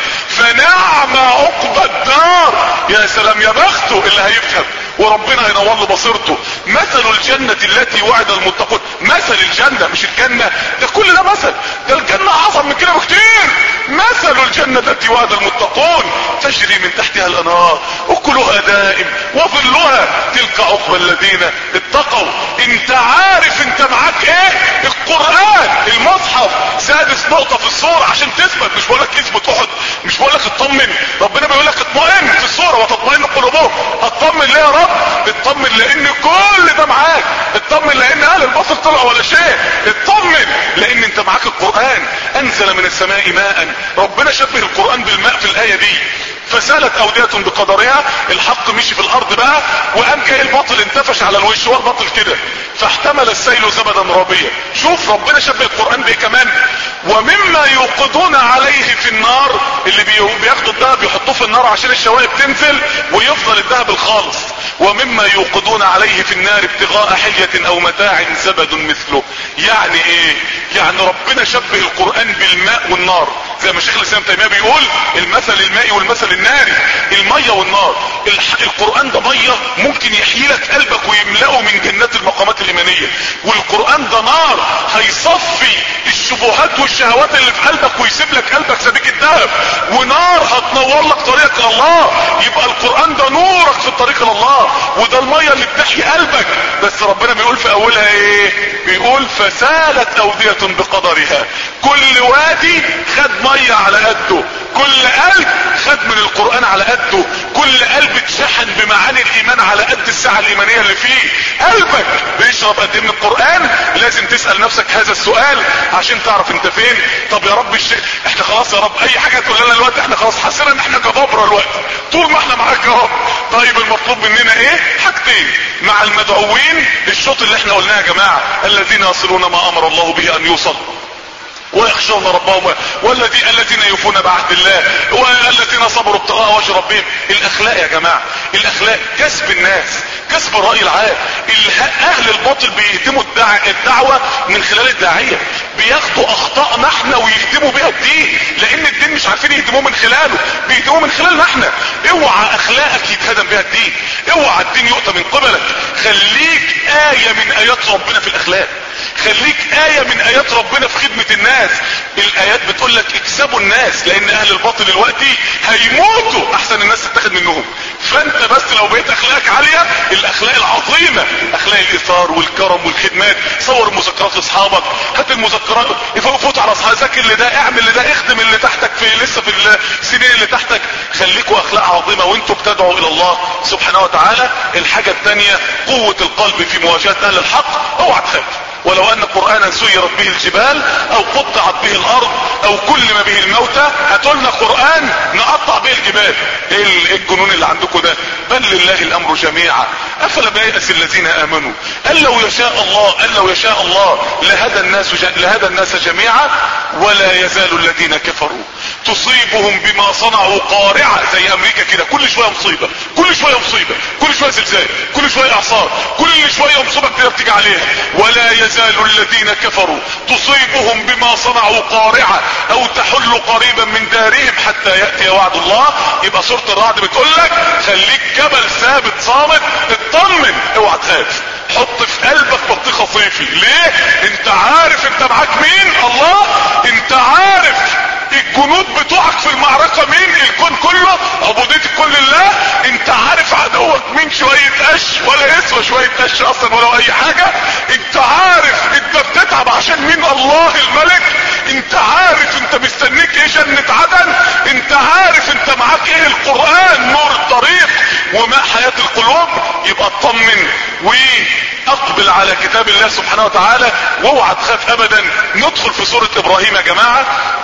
فنعم عقبى الدار. يا سلام يا بخته اللي هيفهم وربنا هينور له بصيرته. مثل الجنة التي وعد المتقون. مثل الجنة مش الجنة، ده كل ده مثل، ده الجنة اعظم من كده بكتير. مثل الجنة التي وعد المتقون تجري من تحتها الانهار اكلها دائم وظلها تلك عقبى الذين اتقوا. انت عارف انت معاك ايه؟ القرآن المصحف سادس نقطة في الصورة عشان تثبت. مش بقولك اثبت احد، مش بقولك اطمن. ربنا بيقولك اطمئن في الصورة وتطمئن قلوبهم. اطمن ليه يا رب؟ اطمن لان كل ده معاك. اطمن لان اهل البصر طلع ولا شيء. اطمن لان انت معاك القرآن. انزل من السماء ماء. ربنا شبه القرآن بالماء في الاية دي. فسالت اودية بقدرها. الحق مشي في الارض بقى وقام جاي الباطل انتفش على الوش. هو الباطل كده. فاحتمل السيل زبدا رابيا. شوف ربنا شبه القرآن بايه كمان؟ ومما يوقدون عليه في النار. اللي بياخدوا الذهب يحطوه في النار عشان الشوائب تنزل ويفضل الذهب الخالص. ومما يوقدون عليه في النار ابتغاء حلية او متاع زبد مثله. يعني ايه؟ يعني ربنا شبه القرآن بالماء والنار، زي ما شيخ الاسلام تيمية بيقول المثل المائي والمثل الناري. المية والنار. القرآن ده مية ممكن يحيي لك قلبك ويملأه من جنات المقامات الإيمانية، والقرآن ده نار هيصفي الشبهات والشهوات اللي في قلبك ويسيب لك قلبك سبيك الذهب، ونار هتنور لك طريقك الله. يبقى القرآن ده نورك في الطريق الله، وده المية اللي بتحيي قلبك. بس ربنا بيقول في اولها ايه؟ بيقول فسالت اودية بقدرها. كل وادي خد مية على قده، كل قلب خد من القرآن على قده، كل قلب اتشحن بمعاني الايمان على قد الساعة الايمانية اللي فيه. قلبك بيشرب قد ايه من القرآن؟ لازم تسأل نفسك هذا السؤال عشان تعرف انت فين. طب يا رب احنا خلاص يا رب اي حاجة تقول لنا الوقت احنا خلاص حسنا ان احنا جبابرة الوقت طول ما احنا معاك يا رب. طيب المطلوب مننا ايه؟ حاجتين مع المدعوين. الشوط اللي احنا قلناه يا جماعة الذين يصلون ما امر الله به ان يوصل ويخشون ربهم الذين يوفون بعهد الله والذين صبروا ابتغاء وجه ربهم. الاخلاق يا جماعة، الاخلاق كسب الناس، كسب الرأي العام. اهل الباطل بيهدموا الدعوة من خلال الداعية، بياخدوا اخطائنا احنا ويهدموا بها الدين، لان الدين مش عارفين يهدموه من خلاله، بيهدموه من خلالنا احنا. اوعى اخلاقك يتهدم بها الدين، اوعى الدين يؤتى من قبلك. خليك آية من ايات ربنا في الاخلاق، خليك آية من ايات ربنا في خدمة الناس. الايات بتقول لك اكسبوا الناس، لان اهل الباطل دلوقتي هيموتوا احسن الناس تتاخد منهم. فانت بس لو بقيت اخلاقك عالية، الاخلاق العظيمة، اخلاق الايثار والكرم والخدمات، صور المذكرات لاصحابك، هات المذكرات، فوت على اصحابك، ذاكر لده، اعمل لده، اخدم اللي تحتك في لسه في السنين اللي تحتك. خليكوا اخلاق عظيمة وانتوا بتدعوا الى الله سبحانه وتعالى. الحاجة الثانية قوة القلب في مواجهة اهل الحق. اوعى تخاف، ولو ان قرآنا سيرت به الجبال او قطعت به الارض او كلم به الموتى، هاتولنا قرآن نقطع به الجبال. ايه الجنون اللي عندكم ده؟ بل لله الامر جميعا افلم ييأس الذين امنوا ان لو يشاء الله لهدى الناس جميعا ولا يزال الذين كفروا تصيبهم بما صنعوا قارعة. زي امريكا كده، كل شوية مصيبة، كل شوية مصيبة، كل شوية زلزال، كل شوية اعصار، كل شوية مصيبة كده بتيجي عليها. ولا يزال الذين كفروا تصيبهم بما صنعوا قارعة او تحل قريبا من دارهم حتى يأتي وعد الله. يبقى سورة الرعد بتقول لك خليك جبل ثابت صامت، اطمن، اوعى تخاف. حط في قلبك بطيخة صيفي. ليه؟ انت عارف انت معاك مين؟ الله. انت عارف الجنود بتوعك في المعركة مين؟ الكون كله، عبودية الكل لله. انت عارف عدوك مين؟ شوية قش ولا يسوى شوية قش اصلا ولا اي حاجة. انت عارف انت بتتعب عشان مين؟ الله الملك. انت عارف انت مستنيك ايه؟ جنة عدن. انت عارف انت معاك ايه؟ القرآن نور الطريق وماء حياة القلوب. يبقى اطمن واقبل على كتاب الله سبحانه وتعالى واوعى تخاف ابدا. ندخل في سورة ابراهيم يا جماعة.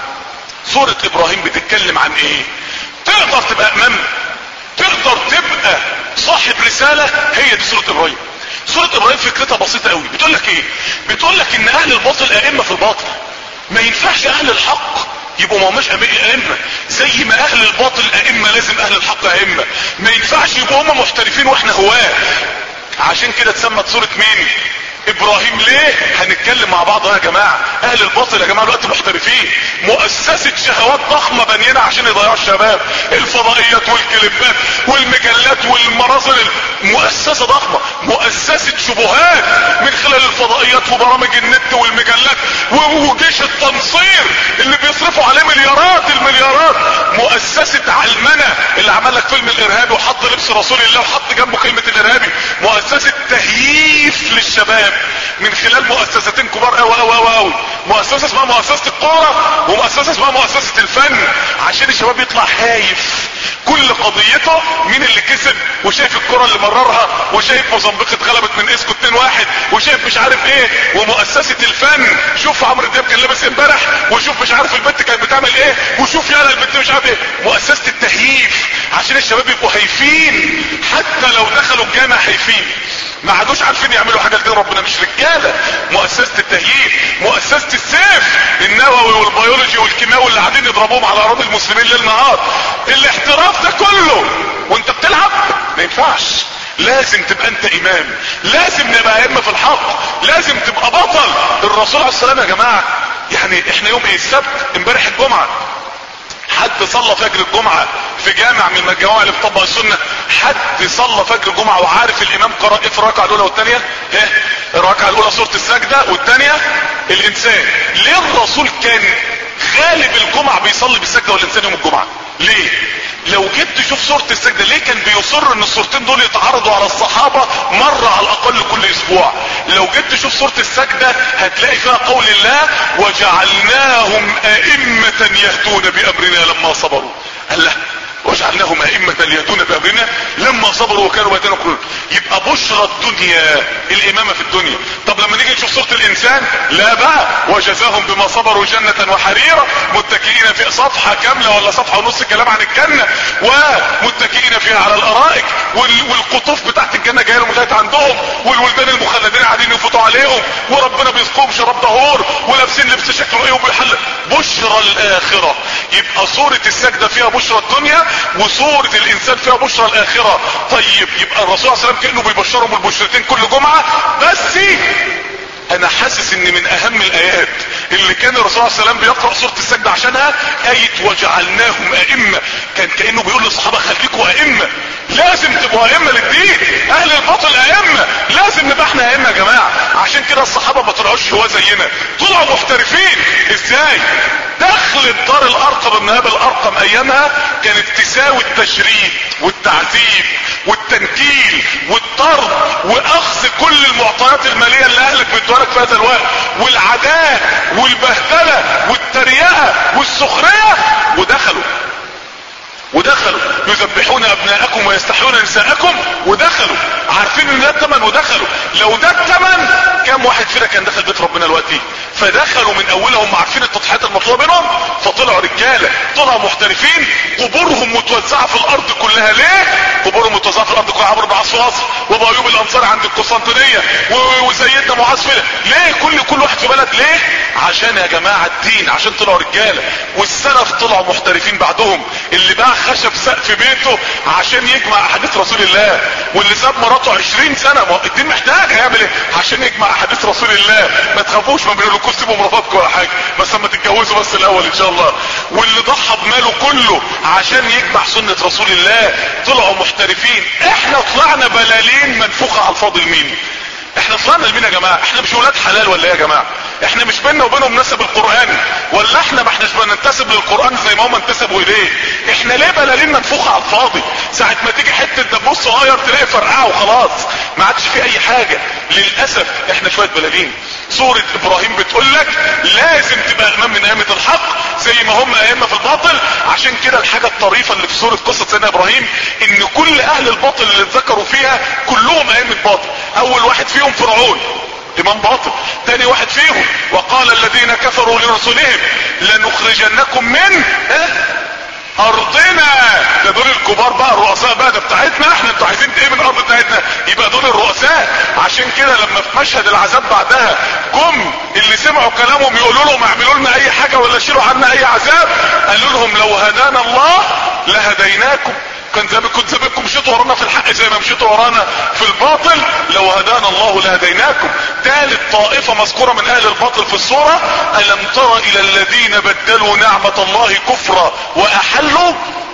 سورة ابراهيم بتتكلم عن ايه؟ تقدر تبقى امام، تقدر تبقى صاحب رسالة. هي دي سورة ابراهيم. سورة ابراهيم فكرتها بسيطة قوي. بتقول لك ايه؟ بتقول لك ان اهل الباطل ائمة في الباطل. ما ينفعش اهل الحق يبقوا ما هماش ائمة. زي ما اهل الباطل ائمة لازم اهل الحق ائمة. ما ينفعش يبقوا هم محترفين واحنا هواه. عشان كده اتسمت سورة مين؟ ابراهيم. ليه؟ هنتكلم مع بعض يا جماعة. اهل الباطل يا جماعة دلوقتي محترفين، مؤسسة شهوات ضخمة بنينا عشان يضيعوا الشباب. الفضائيات والكليبات والمجلات والمناظر، مؤسسة ضخمة، مؤسسة شبهات من خلال الفضائيات وبرامج النت والمجلات وجيش التنصير اللي بيصرفوا عليه المليارات. مؤسسة علمنة اللي عمل لك فيلم الارهابي وحط لبس رسول الله وحط جنبه كلمة الارهابي. مؤسسة تهييف للشباب من خلال مؤسستين كبار قوي. مؤسسة اسمها مؤسسة الكورة ومؤسسة اسمها مؤسسة الفن. عشان الشباب يطلع خايف، كل قضيته مين اللي كسب، وشايف الكرة اللي مررها، وشايف موزمبيق اتغلبت من اسكو 2-1، وشايف مش عارف ايه. ومؤسسة الفن، شوف عمرو دياب كان لابس امبارح، وشوف مش عارف البنت كانت بتعمل ايه، وشوف يالا البنت مش عارف ايه. مؤسسة التهييف عشان الشباب يبقوا هايفين، حتى لو دخلوا الجامع هايفين، ما عادوش عارفين يعملوا حاجة لدين ربنا، مش رجالة. مؤسسة التهييف، مؤسسة السيف النووي والبيولوجي والكيماوي اللي قاعدين يضربوهم على اراضي المسلمين ليل نهار. الاحتراف ده كله وانت بتلعب ما ينفعش. لازم تبقى انت امام، لازم نبقى ائمة في الحق، لازم تبقى بطل. الرسول عليه السلام يا جماعة، يعني احنا يوم ايه؟ السبت، امبارح الجمعة. حد صلى فجر الجمعة في جامع من الجوامع اللي بتطبق السنة؟ حد صلى فجر الجمعة وعارف الامام قرأ ايه في الركعة الاولى والثانية؟ ايه الركعة الاولى؟ سورة السجدة، والثانية الانسان. ليه الرسول كان غالب الجمعة بيصلي بالسجدة والانسان يوم الجمعة؟ ليه؟ لو جيت تشوف سورة السجدة، ليه كان بيصر ان السورتين دول يتعرضوا على الصحابة مرة على الاقل كل اسبوع؟ لو جيت تشوف سورة السجدة هتلاقي فيها قول الله وجعلناهم ائمة يهدون بامرنا لما صبروا. الله، وجعلناهم ائمة يهدون بامرنا لما صبروا وكانوا بيتنا يقولون. يبقى بشرى الدنيا الامامة في الدنيا. طب لما نيجي نشوف سورة الانسان، لا بقى وجزاهم بما صبروا جنة وحريرة متكئين في صفحة كاملة ولا صفحة ونص كلام عن الجنة، ومتكئين فيها على الارائك والقطوف بتاعت الجنة جايه لهم لغايه عندهم، والولدان المخلدين قاعدين يفوتوا عليهم، وربنا بيسقوهم شراب طهور، ولابسين لبس شكله ايه وبيحل. بشرى الاخره. يبقى صورة السجدة فيها بشرى الدنيا، وصورة الانسان فيها بشرى الاخره. طيب يبقى الرسول صلى الله عليه وسلم كأنه بيبشرهم البشرتين كل جمعة. بس انا حاسس ان من اهم الايات اللي كان الرسول صلى الله عليه وسلم بيقرأ سورة السجدة عشانها آية وجعلناهم ائمة. كأنه بيقول للصحابة خليكوا ائمة، لازم تبقوا ائمة للدين، اهل الباطل ائمة، لازم نبقى احنا ائمة يا جماعة. عشان كده الصحابة ما طلعوش هو زينا، طلعوا محترفين. ازاي؟ دخلت دار الارقم ابن ابي الارقم ايامها كانت تساوي التشريد والتعذيب والتنكيل والطرد واخذ كل المعطيات المالية اللي اهلك بيدوها لك في هذا الوقت، والعداء والبهدلة والتريقة والسخرية. ودخلوا يذبحون ابناءكم ويستحيون نساءكم، ودخلوا عارفين ان ده الثمن، ودخلوا. لو ده الثمن كم واحد فينا كان دخل بيت ربنا دلوقتي؟ فدخلوا من اولهم عارفين التضحيات المطلوبه منهم، فطلعوا رجاله، طلعوا محترفين. قبورهم متوزعه في الارض كلها. ليه قبورهم متوزعه في الارض كلها؟ عمرو بن العاص في مصر، وابو ايوب الانصاري عند القسطنطينيه، وسيدنا معاذ فين. ليه كل واحد في بلد؟ ليه؟ عشان يا جماعه الدين، عشان طلعوا رجاله. والسلف طلعوا محترفين بعدهم، اللي باع خشب سقف بيته عشان يجمع احاديث رسول الله، واللي ساب مراته 20 سنه. ما الدين محتاج هيعمل ايه عشان يجمع احاديث رسول الله؟ ما تخافوش، ما بنقولكوش سيبوا مراتاتكم ولا حاجه، بس لما تتجوزوا بس الاول ان شاء الله. واللي ضحى بماله كله عشان يجمع سنه رسول الله، طلعوا محترفين. احنا طلعنا بلالين منفوخه على الفاضي. لمين احنا طلعنا؟ لمين يا جماعه؟ احنا مش ولاد حلال ولا ايه يا جماعه؟ احنا مش بيننا وبينهم نسب القرآن؟ ولا احنا ما احناش بننتسب للقرآن زي ما هم انتسبوا اليه؟ احنا ليه بلالين منفوخة على الفاضي؟ ساعة ما تيجي حتة دبوس صغير تلاقي فرقعه وخلاص، ما عادش في اي حاجة. للأسف احنا شوية بلالين. سورة ابراهيم بتقول لك لازم تبقى امام من ائمة الحق زي ما هم ائمة في الباطل. عشان كده الحاجة الطريفة اللي في سورة قصة سيدنا ابراهيم ان كل اهل الباطل اللي اتذكروا فيها كلهم ائمة باطل. اول واحد فيهم فرعون، امام باطل. تاني واحد فيهم وقال الذين كفروا لرسلهم لنخرجنكم من ارضنا. ده دول الكبار بقى، الرؤساء بقى، ده بتاعتنا احنا، انتوا عايزين ايه من الارض بتاعتنا؟ يبقى دول الرؤساء. عشان كده لما في مشهد العذاب بعدها جم اللي سمعوا كلامهم يقولوا لهم اعملوا لنا اي حاجة ولا شيلوا عنا اي عذاب، قالوا لهم لو هدانا الله لهديناكم. كنت زمانكم مشيتوا ورانا في الحق زي ما مشيتوا ورانا في الباطل. لو هدانا الله لهديناكم. ثالث طائفة مذكورة من اهل الباطل في السورة: الم تر الى الذين بدلوا نعمة الله كفرا واحلوا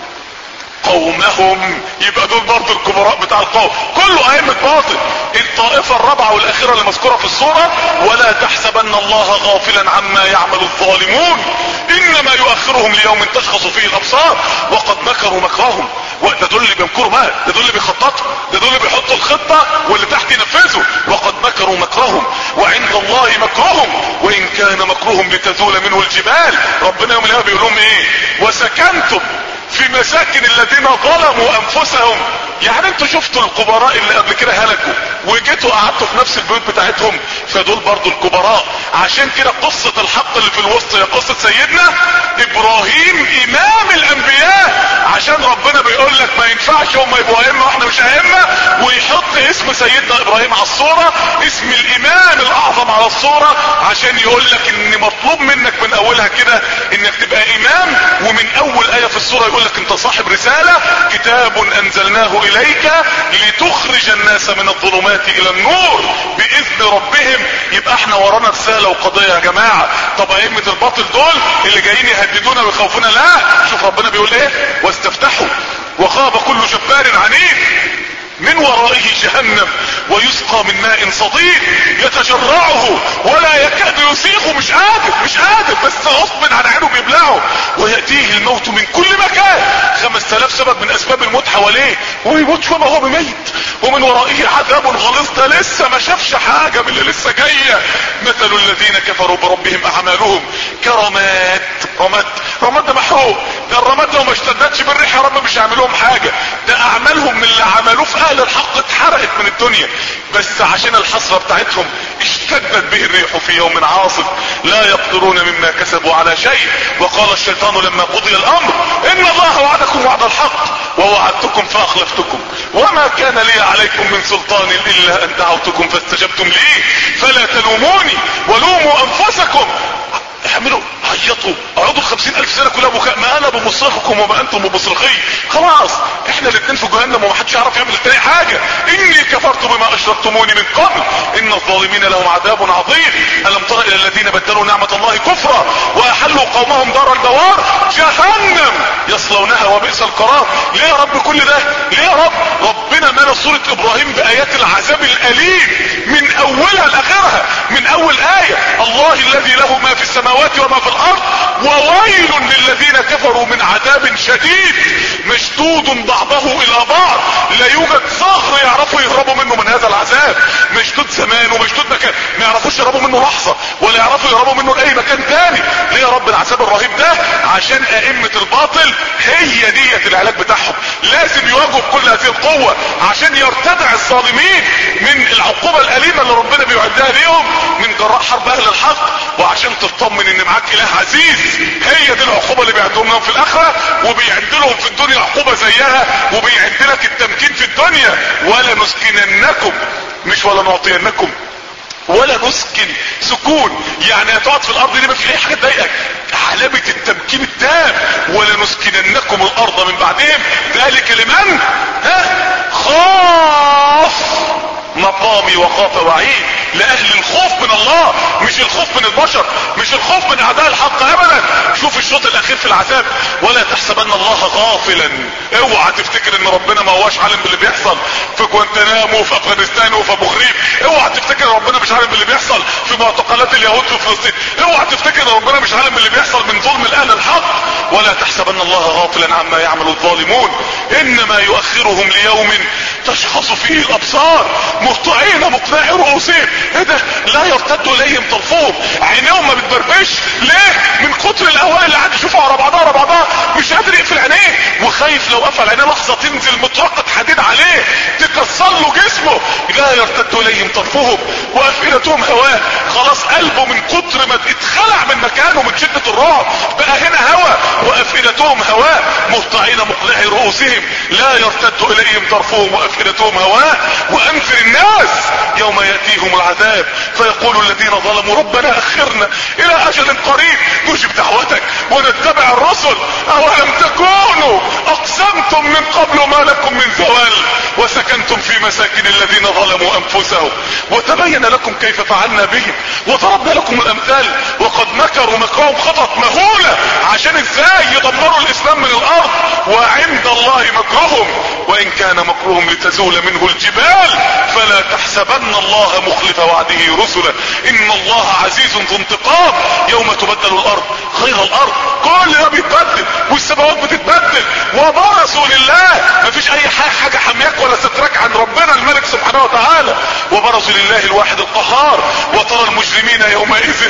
قومهم. يبقى دول برضو الكبراء بتاع القوم، كله ائمة باطل. الطائفة الرابعة والاخيرة اللي مذكورة في السورة: ولا تحسبن الله غافلا عما يعمل الظالمون انما يؤخرهم ليوم تشخص فيه الابصار وقد مكروا مكرهم. ده دول اللي بيمكروا بقى، ده دول اللي بيخططوا، ده دول اللي بيحطوا الخطة واللي تحت ينفذوا. وقد مكروا مكرهم وعند الله مكرهم وان كان مكرهم لتزول منه الجبال. ربنا يوم القيامة بيقول لهم ايه؟ وسكنتم في مساكن الذين ظلموا انفسهم. يعني انتوا شفتوا الكبراء اللي قبل كده هلكوا وجيتوا قعدتوا في نفس البيوت بتاعتهم، فدول برضو الكبراء. عشان كده قصة الحق اللي في الوسط هي قصة سيدنا ابراهيم امام الانبياء. عشان ربنا بيقول لك ما ينفعش هم يبقوا ائمة واحنا مش ائمة، ويحط اسم سيدنا ابراهيم على الصورة، اسم الامام الاعظم على الصورة، عشان يقول لك ان مطلوب منك من اولها كده انك تبقى امام. ومن اول اية في الصورة يقول لك انت صاحب رسالة: كتاب انزلناه اليك لتخرج الناس من الظلمات الى النور باذن ربهم. يبقى احنا ورانا رسالة وقضية يا جماعة. طب ائمة الباطل دول اللي جايين يهددونا ويخوفونا؟ لا، شوف ربنا بيقول ايه: واستفتحوا وخاب كل جبار عنيد من ورائه جهنم ويسقى من ماء صديد يتجرعه ولا يكاد يسيغه. مش قادر بس غصب عن عينه بيبلعه. ويأتيه الموت من كل مكان. 5000 سبب من اسباب الموت حواليه، ويموت وما هو بميت. ومن ورائه عذاب غليظ، ده لسه ما شافش حاجة من اللي لسه جاية. مثل الذين كفروا بربهم اعمالهم كرماد. رماد ده محروق. ده الرماد لو ما اشتدتش بالريح يا رب مش هيعملوهم حاجة. ده اعمالهم من اللي عملوه في اهل الحق اتحرقت من الدنيا، بس عشان الحسرة بتاعتهم اشتدت به الريح في يوم عاصف لا يقدرون مما كسبوا على شيء. وقال الشيطان لما قضي الامر: ان الله وعدكم وعد الحق ووعدتكم فاخلفتكم وما كان لي عليكم من سلطان الا ان دعوتكم فاستجبتم لي فلا تلوموني ولوموا انفسكم. اعملوا عيطوا اقعدوا 50,000 سنة كلها بكاء، ما انا بمصرخكم وما انتم بمصرخي. خلاص احنا الاثنين في جهنم ومحدش يعرف يعمل التاني حاجة. اني كفرت بما اشركتموني من قبل ان الظالمين لهم عذاب عظيم. الم تر الى الذين بدلوا نعمة الله كفرا واحلوا قومهم دار البوار جهنم يصلونها وبئس القرار. ليه يا رب كل ده؟ ليه يا رب؟ ربنا ملا سورة ابراهيم بايات العذاب الاليم من اولها لاخرها. من اول آية الله الذي له ما في السماوات وما في الارض وويل للذين كفروا من عذاب شديد مشدود بعضه الى بعض لا يوجد صخر يعرفوا يهربوا منه من هذا العذاب. مشدود زمان ومشدود مكان، ما يعرفوش يهربوا منه لحظة ولا يعرفوا يهربوا منه لاي مكان تاني. ليه يا رب العذاب الرهيب ده؟ عشان ائمة الباطل هي ديت العلاج بتاعهم، لازم يواجهوا بكل هذه القوة عشان يرتدع الظالمين من العقوبة الاليمة اللي ربنا بيعدها ليهم من جراء حرب اهل الحق، وعشان تطمن ان معاك اله عزيز. هي دي العقوبة اللي بيعدهم لهم في الاخرة، وبيعد لهم في الدنيا عقوبة زيها، وبيعد لك التمكين في الدنيا. ولا نسكننكم، مش ولا نعطينكم، ولا نسكن سكون، يعني هتقعد في الارض دي ما فيش اي حاجه تضايقك، علامه التمكين التام. ولا نسكننكم الارض من بعدهم ذلك لمن خاف مقامي وخاف وعيد. لاهل الخوف من الله، مش الخوف من البشر، مش الخوف من اعداء الحق ابدا. شوف الشوط الاخير في العذاب، ولا تحسبن الله غافلا. اوعى تفتكر ان ربنا ما هواش عالم باللي بيحصل في جوانتنامو وفي افغانستان وفي ابو غريب. اوعى تفتكر ان ربنا مش عالم باللي بيحصل في معتقلات اليهود في فلسطين. اوعى تفتكر ان ربنا مش عالم باللي بيحصل من ظلم الاهل الحق. ولا تحسبن الله غافلا عما يعمل الظالمون انما يؤخرهم ليوم تشخص فيه الابصار مهطعين مقنعي رؤوسهم. ايه ده؟ لا يرتد اليهم طرفهم، عينيهم ما بتبربش. ليه؟ من كتر الاهواء اللي قاعد يشوفها ورا بعضها مش قادر يقفل عينيه، وخايف لو قفل عينيه لحظه تنزل مطرقه حديد عليه تكسر له جسمه. لا يرتد اليهم طرفهم وافئدتهم هواء. خلاص قلبه من كتر ما اتخلع من مكانه من شده الرعب بقى هنا هواء. وافئدتهم هواء مهطعين مقنعي رؤوسهم لا يرتد اليهم طرفهم وافئدتهم هواء. وانذر الناس يوم ياتيهم العذاب فيقول الذين ظلموا ربنا اخرنا الى اجل قريب نجب دعوتك ونتبع الرسل اولم تكونوا اقسمتم من قبل ما لكم من زوال وسكنتم في مساكن الذين ظلموا انفسهم وتبين لكم كيف فعلنا بهم وضربنا لكم الامثال وقد مكروا مكرهم خطط مهولة عشان ازاي يدمروا الاسلام من الارض. وعند الله مكرهم وان كان مكرهم لتزول منه الجبال فلا تحسبن الله مخلف وعده رسله ان الله عزيز ذو انتقام. يوم تبدل الارض غير الارض، كل ده بيتبدل والسماوات بتتبدل وبرزوا لله. مفيش اي حاجة حمياك ولا سترك عن ربنا الملك سبحانه وتعالى. وبرزوا لله الواحد القهار وترى المجرمين يومئذ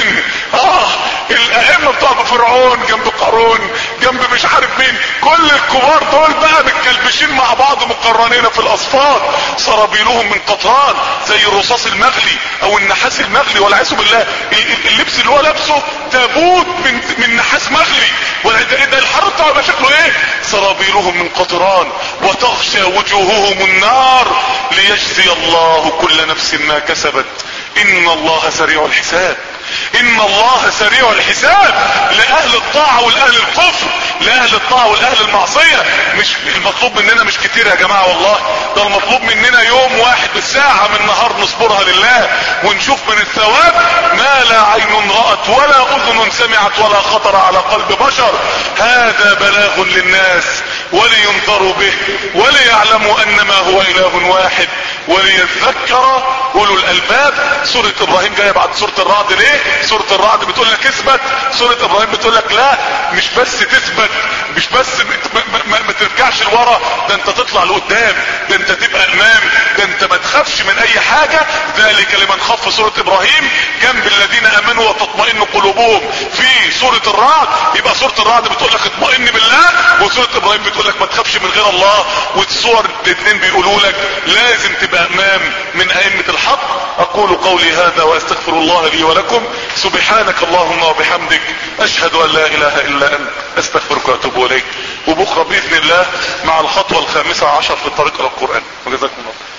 الائمة بتوع فرعون جنب قارون جنب مش عارف مين، كل الكبار دول بقى متكلبشين مع بعض مقرنين في الاصفاد سرابيلهم من قطران زي الرصاص المغلي او النحاس المغلي والعياذ بالله. اللبس اللي هو لابسه تابوت من نحاس مغلي. ده الحر بتاعه يبقى شكله ايه؟ سرابيلهم من قطران وتغشى وجوههم النار ليجزي الله كل نفس ما كسبت ان الله سريع الحساب. ان الله سريع الحساب لاهل الطاعة والاهل الكفر، لاهل الطاعة والاهل المعصية. مش المطلوب مننا مش كتير يا جماعة والله، ده المطلوب مننا يوم واحد بالساعة من نهار نصبرها لله ونشوف من الثواب ما لا عين رأت ولا اذن سمعت ولا خطر على قلب بشر. هذا بلاغ للناس ولينذروا به وليعلموا انما هو اله واحد وليذكر اولو الالباب. سورة ابراهيم جاية بعد سورة الرعد. ليه؟ سورة الرعد بتقول لك اثبت، سورة ابراهيم بتقول لك لا، مش بس تثبت، مش بس ما ترجعش لورا، ده انت تطلع لقدام، ده انت تبقى امام، ده انت ما تخافش من اي حاجة. ذلك لمن خاف في سورة ابراهيم جنب الذين امنوا وتطمئن قلوبهم في سورة الرعد. يبقى سورة الرعد بتقول لك اطمئن بالله، وسورة ابراهيم بتقول لك ما تخافش من غير الله. والسور الاثنين بيقولوا لك لازم تبقى امام من ائمة الحق. اقول قولي هذا واستغفر الله لي ولكم. سبحانك اللهم وبحمدك اشهد ان لا اله الا انت استغفرك واتوب اليك. وبكرة باذن الله مع الخطوة 15 في الطريق الى القرآن. وجزاكم الله.